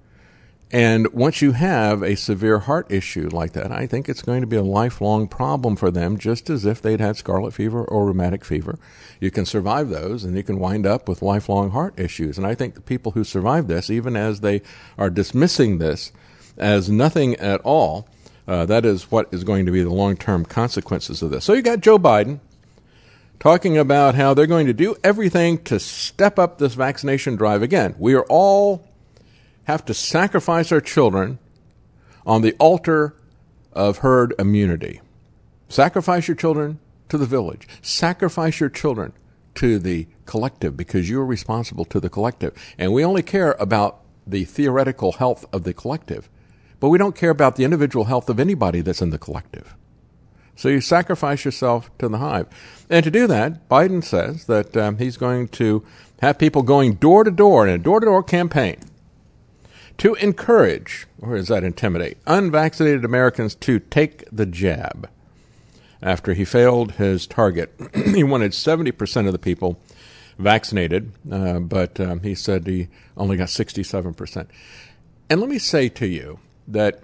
And once you have a severe heart issue like that, I think it's going to be a lifelong problem for them, just as if they'd had scarlet fever or rheumatic fever. You can survive those, and you can wind up with lifelong heart issues. And I think the people who survive this, even as they are dismissing this as nothing at all, uh, that is what is going to be the long-term consequences of this. So you got Joe Biden talking about how they're going to do everything to step up this vaccination drive. Again, we are all have to sacrifice our children on the altar of herd immunity. Sacrifice your children to the village. Sacrifice your children to the collective, because you're responsible to the collective. And we only care about the theoretical health of the collective, but we don't care about the individual health of anybody that's in the collective. So you sacrifice yourself to the hive. And to do that, Biden says that um, he's going to have people going door to door in a door-to-door campaign to encourage, or does that intimidate, unvaccinated Americans to take the jab. After he failed his target, he wanted seventy percent of the people vaccinated, uh, but um, he said he only got sixty-seven percent. And let me say to you that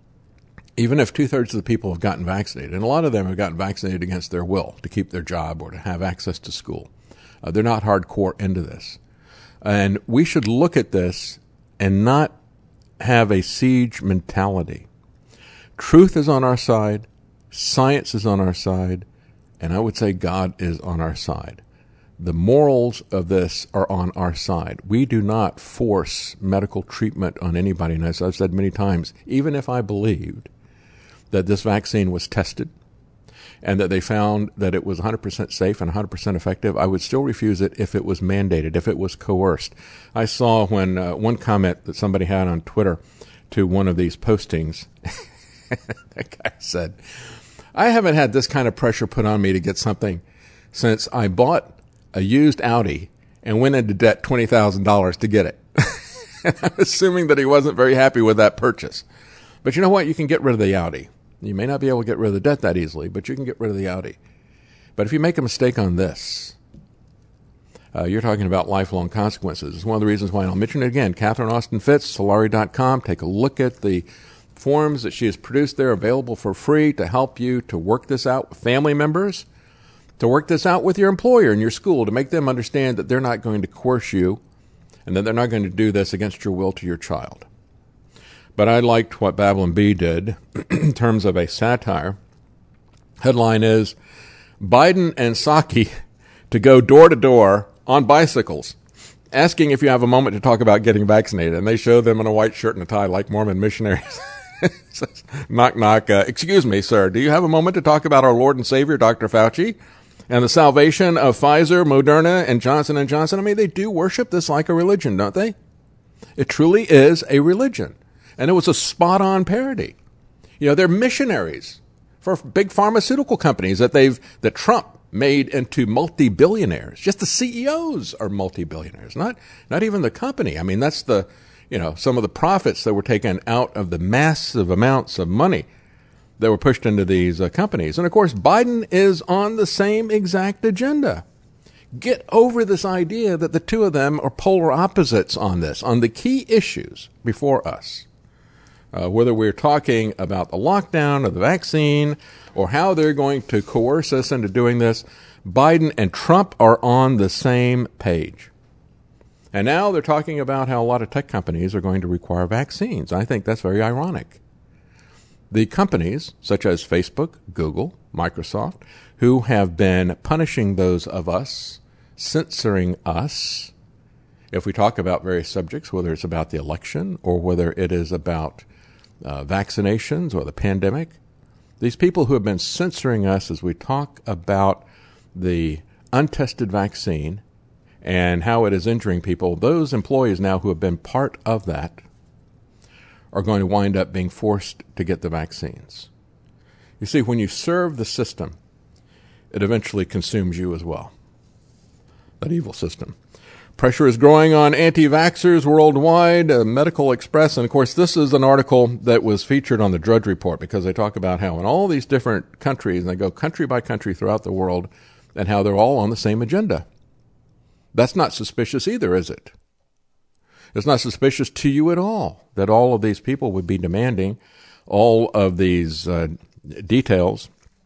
even if two-thirds of the people have gotten vaccinated, and a lot of them have gotten vaccinated against their will to keep their job or to have access to school, uh, they're not hardcore into this. And we should look at this and not have a siege mentality. Truth is on our side. Science is on our side. And I would say God is on our side. The morals of this are on our side. We do not force medical treatment on anybody. And as I've said many times, even if I believed that this vaccine was tested and that they found that it was one hundred percent safe and one hundred percent effective, I would still refuse it if it was mandated, if it was coerced. I saw when uh, one comment that somebody had on Twitter to one of these postings, that guy said, I haven't had this kind of pressure put on me to get something since I bought a used Audi and went into debt twenty thousand dollars to get it. And I'm assuming that he wasn't very happy with that purchase. But you know what? You can get rid of the Audi. You may not be able to get rid of the debt that easily, but you can get rid of the Audi. But if you make a mistake on this, uh, you're talking about lifelong consequences. It's one of the reasons why I'll mention it again. Catherine Austin Fitts, Solari dot com. Take a look at the forms that she has produced there, available for free to help you to work this out with family members, to work this out with your employer and your school, to make them understand that they're not going to coerce you and that they're not going to do this against your will to your child. But I liked what Babylon Bee did in terms of a satire. Headline is, Biden and Psaki to go door to door on bicycles, asking if you have a moment to talk about getting vaccinated. And they show them in a white shirt and a tie like Mormon missionaries. Says, knock, knock. Uh, excuse me, sir. Do you have a moment to talk about our Lord and Savior, Doctor Fauci, and the salvation of Pfizer, Moderna, and Johnson and Johnson? I mean, they do worship this like a religion, don't they? It truly is a religion. And it was a spot-on parody. You know, they're missionaries for big pharmaceutical companies that they've that Trump made into multi-billionaires. Just the C E Os are multi-billionaires, not not even the company. I mean, that's the, you know, some of the profits that were taken out of the massive amounts of money that were pushed into these uh, companies. And, of course, Biden is on the same exact agenda. Get over this idea that the two of them are polar opposites on this, on the key issues before us. Uh, whether we're talking about the lockdown or the vaccine or how they're going to coerce us into doing this, Biden and Trump are on the same page. And now they're talking about how a lot of tech companies are going to require vaccines. I think that's very ironic. the companies such as Facebook, Google, Microsoft, who have been punishing those of us, censoring us, if we talk about various subjects, whether it's about the election or whether it is about uh, vaccinations or the pandemic, these people who have been censoring us as we talk about the untested vaccine and how it is injuring people, those employees now who have been part of that are going to wind up being forced to get the vaccines. You see, when you serve the system, it eventually consumes you as well, that evil system. Pressure is growing on anti-vaxxers worldwide, uh, Medical Express, and of course this is an article that was featured on the Drudge Report because they talk about how in all these different countries, and they go country by country throughout the world, and how they're all on the same agenda. That's not suspicious either, is it? It's not suspicious to you at all that all of these people would be demanding all of these uh, details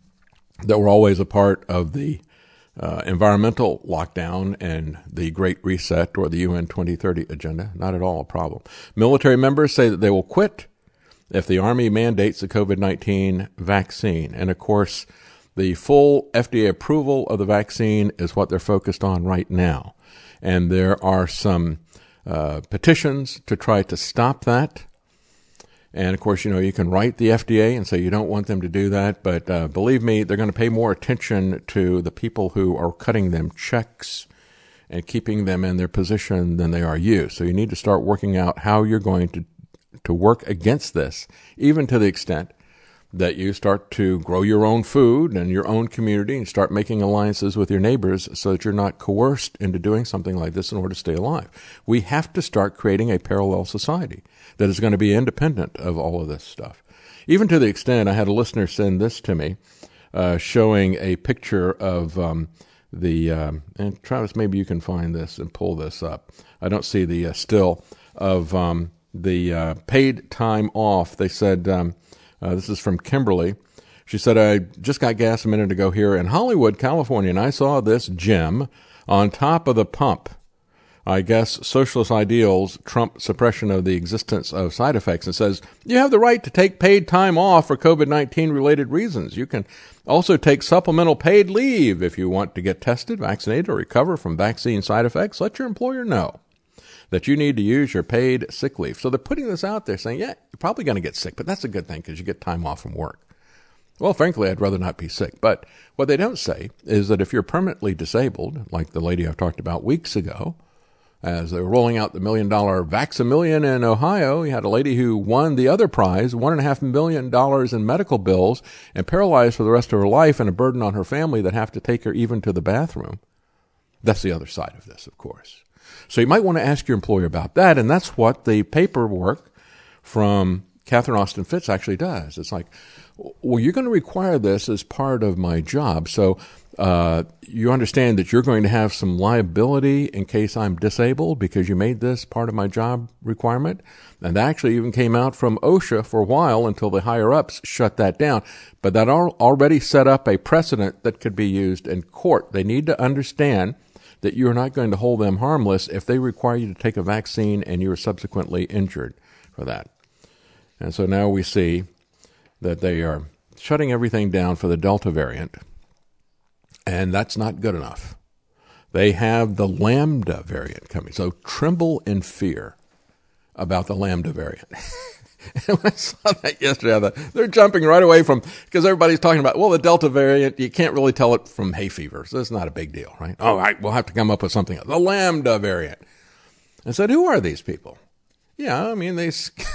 that were always a part of the uh, environmental lockdown and the Great Reset or the U N twenty thirty agenda. Not at all a problem. Military members say that they will quit if the Army mandates the COVID nineteen vaccine. And of course, the full F D A approval of the vaccine is what they're focused on right now. And there are some uh, petitions to try to stop that. And, of course, you know, you can write the F D A and say you don't want them to do that. But uh, believe me, they're going to pay more attention to the people who are cutting them checks and keeping them in their position than they are you. So you need to start working out how you're going to, to work against this, even to the extent that you start to grow your own food and your own community and start making alliances with your neighbors so that you're not coerced into doing something like this in order to stay alive. We have to start creating a parallel society that is going to be independent of all of this stuff. Even to the extent, I had a listener send this to me, uh, showing a picture of um, the, um, and Travis, maybe you can find this and pull this up. I don't see the uh, still of um, the uh, paid time off. They said, um, Uh, this is from Kimberly. She said, I just got gas a minute ago here in Hollywood, California, and I saw this gem on top of the pump. I guess socialist ideals trump suppression of the existence of side effects. It says, you have the right to take paid time off for COVID nineteen related reasons. You can also take supplemental paid leave if you want to get tested, vaccinated, or recover from vaccine side effects. Let your employer know that you need to use your paid sick leave. So they're putting this out there saying, yeah, you're probably going to get sick, but that's a good thing because you get time off from work. Well, frankly, I'd rather not be sick. But what they don't say is that if you're permanently disabled, like the lady I've talked about weeks ago, as they were rolling out the million-dollar Vax-A-Million in Ohio, you had a lady who won the other prize, one and a half million dollars in medical bills, and paralyzed for the rest of her life and a burden on her family that have to take her even to the bathroom. That's the other side of this, of course. So you might want to ask your employer about that, and that's what the paperwork from Catherine Austin Fitts actually does. It's like, well, you're going to require this as part of my job, so uh, you understand that you're going to have some liability in case I'm disabled because you made this part of my job requirement. And that actually even came out from OSHA for a while until the higher-ups shut that down. But that already set up a precedent that could be used in court. They need to understand that you're not going to hold them harmless if they require you to take a vaccine and you're subsequently injured for that. And so now we see that they are shutting everything down for the Delta variant, and that's not good enough. They have the Lambda variant coming, so tremble in fear about the Lambda variant. And when I saw that yesterday, I thought, they're jumping right away from, because everybody's talking about, well, the Delta variant, you can't really tell it from hay fever, so it's not a big deal, right? All right, we'll have to come up with something else. The Lambda variant. I said, who are these people? Yeah, I mean, they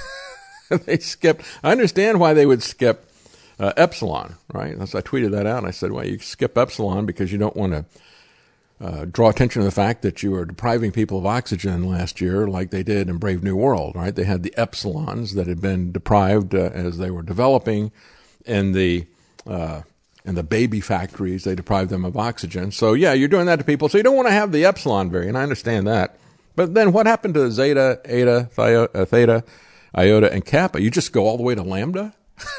they skipped. I understand why they would skip uh, Epsilon, right? As I tweeted that out, and I said, well, you skip Epsilon because you don't want to Uh, draw attention to the fact that you were depriving people of oxygen last year like they did in Brave New World, right? They had the Epsilons that had been deprived uh, as they were developing in the uh, in the baby factories. They deprived them of oxygen. So, yeah, you're doing that to people. So you don't want to have the Epsilon variant. I understand that. But then what happened to Zeta, Eta, Theta, Theta, Iota, and Kappa? You just go all the way to Lambda?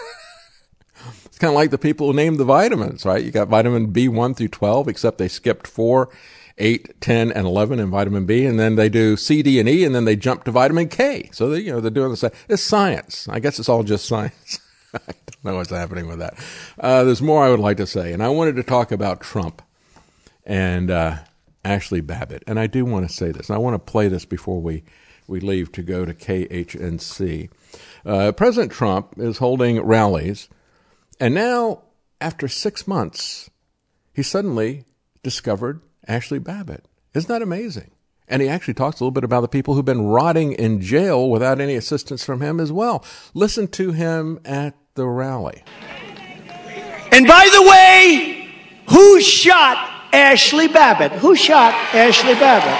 It's kind of like the people who named the vitamins, right? You got vitamin B one through twelve, except they skipped four, eight, ten, and eleven in vitamin B, and then they do C, D, and E, and then they jump to vitamin K. So, they, you know, they're doing the same. It's science. I guess it's all just science. I don't know what's happening with that. Uh, there's more I would like to say, and I wanted to talk about Trump and uh, Ashley Babbitt. And I do want to say this, and I want to play this before we, we leave to go to K H N C. Uh, President Trump is holding rallies, and now, after six months, he suddenly discovered Ashley Babbitt. Isn't that amazing? And he actually talks a little bit about the people who've been rotting in jail without any assistance from him as well. Listen to him at the rally. And by the way, who shot Ashley Babbitt? Who shot Ashley Babbitt?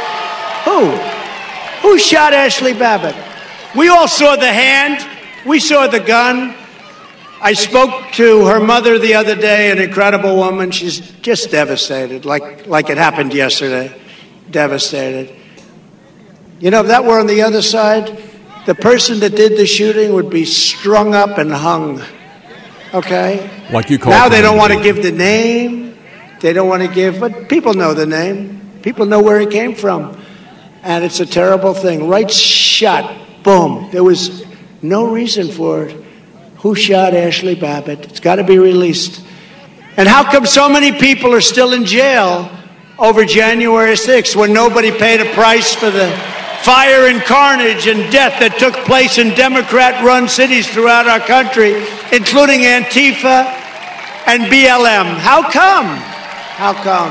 Who? Who shot Ashley Babbitt? We all saw the hand. We saw the gun. I spoke to her mother the other day, an incredible woman. She's just devastated, like, like it happened yesterday. Devastated. You know, if that were on the other side, the person that did the shooting would be strung up and hung. Okay? Like you call Now they don't want to give the name. They don't want to give, but people know the name. People know where it came from. And it's a terrible thing. Right shot. Boom. There was no reason for it. Who shot Ashley Babbitt? It's got to be released. And how come so many people are still in jail over January sixth when nobody paid a price for the fire and carnage and death that took place in Democrat-run cities throughout our country, including Antifa and B L M? How come? How come?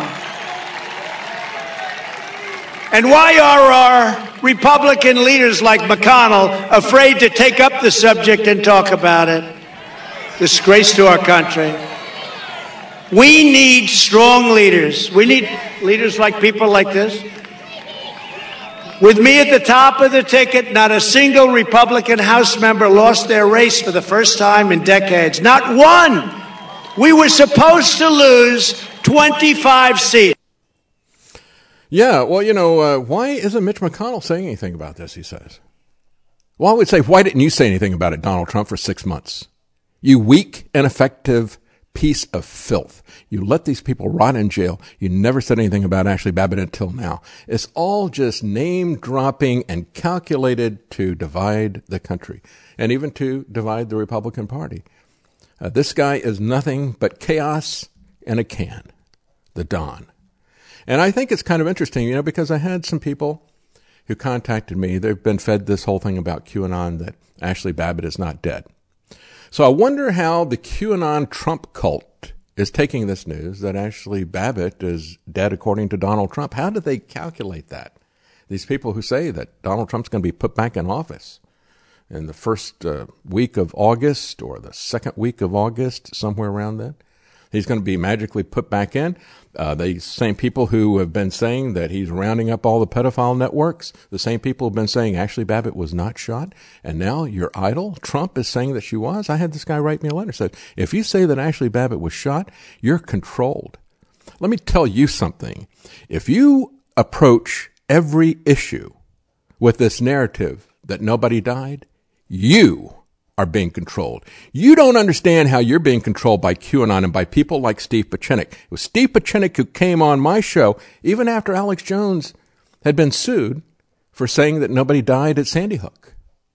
And why are our Republican leaders like McConnell afraid to take up the subject and talk about it? Disgrace to our country. We need strong leaders. We need leaders like people like this. With me at the top of the ticket, not a single Republican House member lost their race for the first time in decades. Not one. We were supposed to lose twenty-five seats. Yeah, well, you know, uh, why isn't Mitch McConnell saying anything about this, he says? Well, I would say, why didn't you say anything about it, Donald Trump, for six months? You weak, ineffective piece of filth. You let these people rot in jail. You never said anything about Ashley Babbitt until now. It's all just name-dropping and calculated to divide the country and even to divide the Republican Party. Uh, this guy is nothing but chaos in a can, the Don. And I think it's kind of interesting, you know, because I had some people who contacted me. They've been fed this whole thing about QAnon, that Ashley Babbitt is not dead. So I wonder how the QAnon Trump cult is taking this news that Ashley Babbitt is dead according to Donald Trump. How do they calculate that? These people who say that Donald Trump's going to be put back in office in the first uh, week of August or the second week of August, somewhere around then. He's going to be magically put back in. Uh, the same people who have been saying that he's rounding up all the pedophile networks, the same people have been saying Ashley Babbitt was not shot, and now your idol, Trump, is saying that she was. I had this guy write me a letter, said, if you say that Ashley Babbitt was shot, you're controlled. Let me tell you something. If you approach every issue with this narrative that nobody died, you are being controlled. You don't understand how you're being controlled by QAnon and by people like Steve Pieczenik. It was Steve Pieczenik who came on my show even after Alex Jones had been sued for saying that nobody died at Sandy Hook.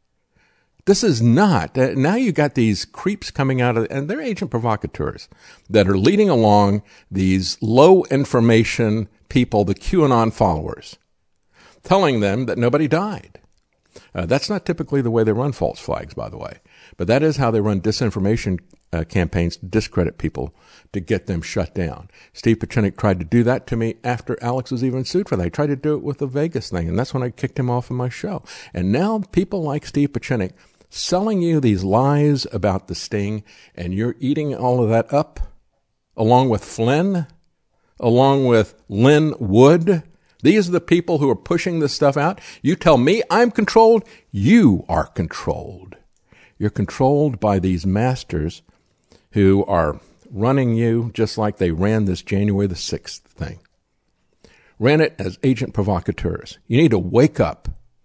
This is not. Uh, now you got these creeps coming out of, and they're agent provocateurs that are leading along these low information people, the QAnon followers, telling them that nobody died. Uh, that's not typically the way they run false flags, by the way. But that is how they run disinformation uh, campaigns to discredit people, to get them shut down. Steve Pieczenik tried to do that to me after Alex was even sued for that. He tried to do it with the Vegas thing, and that's when I kicked him off of my show. And now people like Steve Pieczenik selling you these lies about the sting, and you're eating all of that up, along with Flynn, along with Lynn Wood. These are the people who are pushing this stuff out. You tell me I'm controlled, you are controlled. You're controlled by these masters who are running you just like they ran this January the sixth thing. Ran it as agent provocateurs. You need to wake up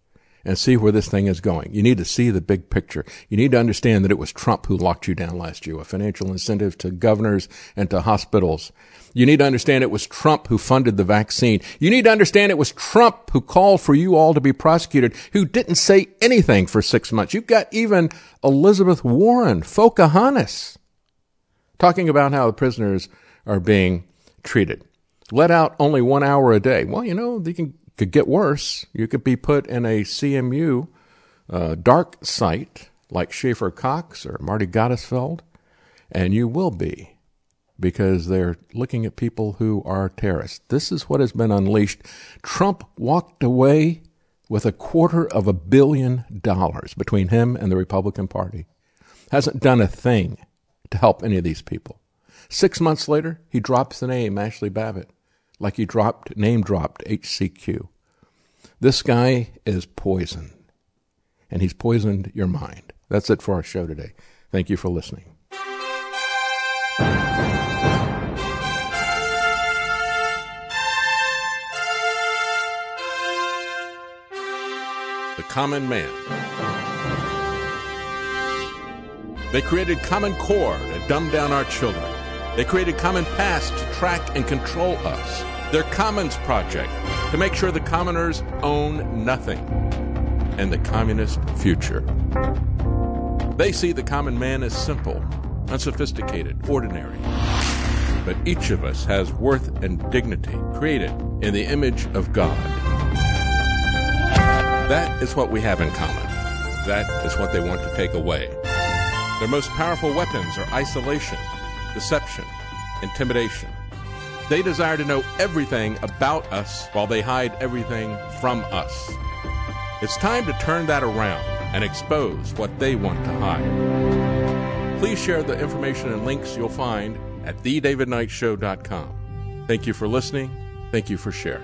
and see where this thing is going. You need to see the big picture. You need to understand that it was Trump who locked you down last year with financial incentives to governors and to hospitals. You need to understand it was Trump who funded the vaccine. You need to understand it was Trump who called for you all to be prosecuted, who didn't say anything for six months. You've got even Elizabeth Warren, Pocahontas, talking about how the prisoners are being treated. Let out only one hour a day. Well, you know, they can could get worse. You could be put in a C M U uh, dark site like Schaefer Cox or Marty Gottesfeld, and you will be, because they're looking at people who are terrorists. This is what has been unleashed. Trump walked away with a quarter of a billion dollars between him and the Republican Party. Hasn't done a thing to help any of these people. Six months later, he drops the name Ashley Babbitt, like he dropped, name-dropped H C Q. This guy is poison, and he's poisoned your mind. That's it for our show today. Thank you for listening. The Common Man. They created Common Core to dumb down our children. They created Common Pass to track and control us. Their Commons Project to make sure the commoners own nothing. And the communist future. They see the common man as simple, unsophisticated, ordinary. But each of us has worth and dignity, created in the image of God. That is what we have in common. That is what they want to take away. Their most powerful weapons are isolation, deception, intimidation. They desire to know everything about us while they hide everything from us. It's time to turn that around and expose what they want to hide. Please share the information and links you'll find at the david knight show dot com. Thank you for listening. Thank you for sharing.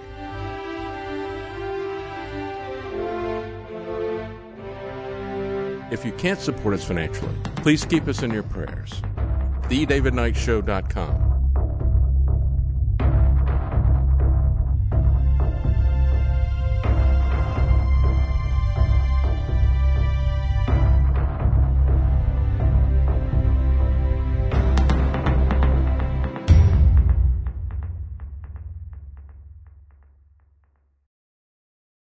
If you can't support us financially, please keep us in your prayers. the david knight show dot com.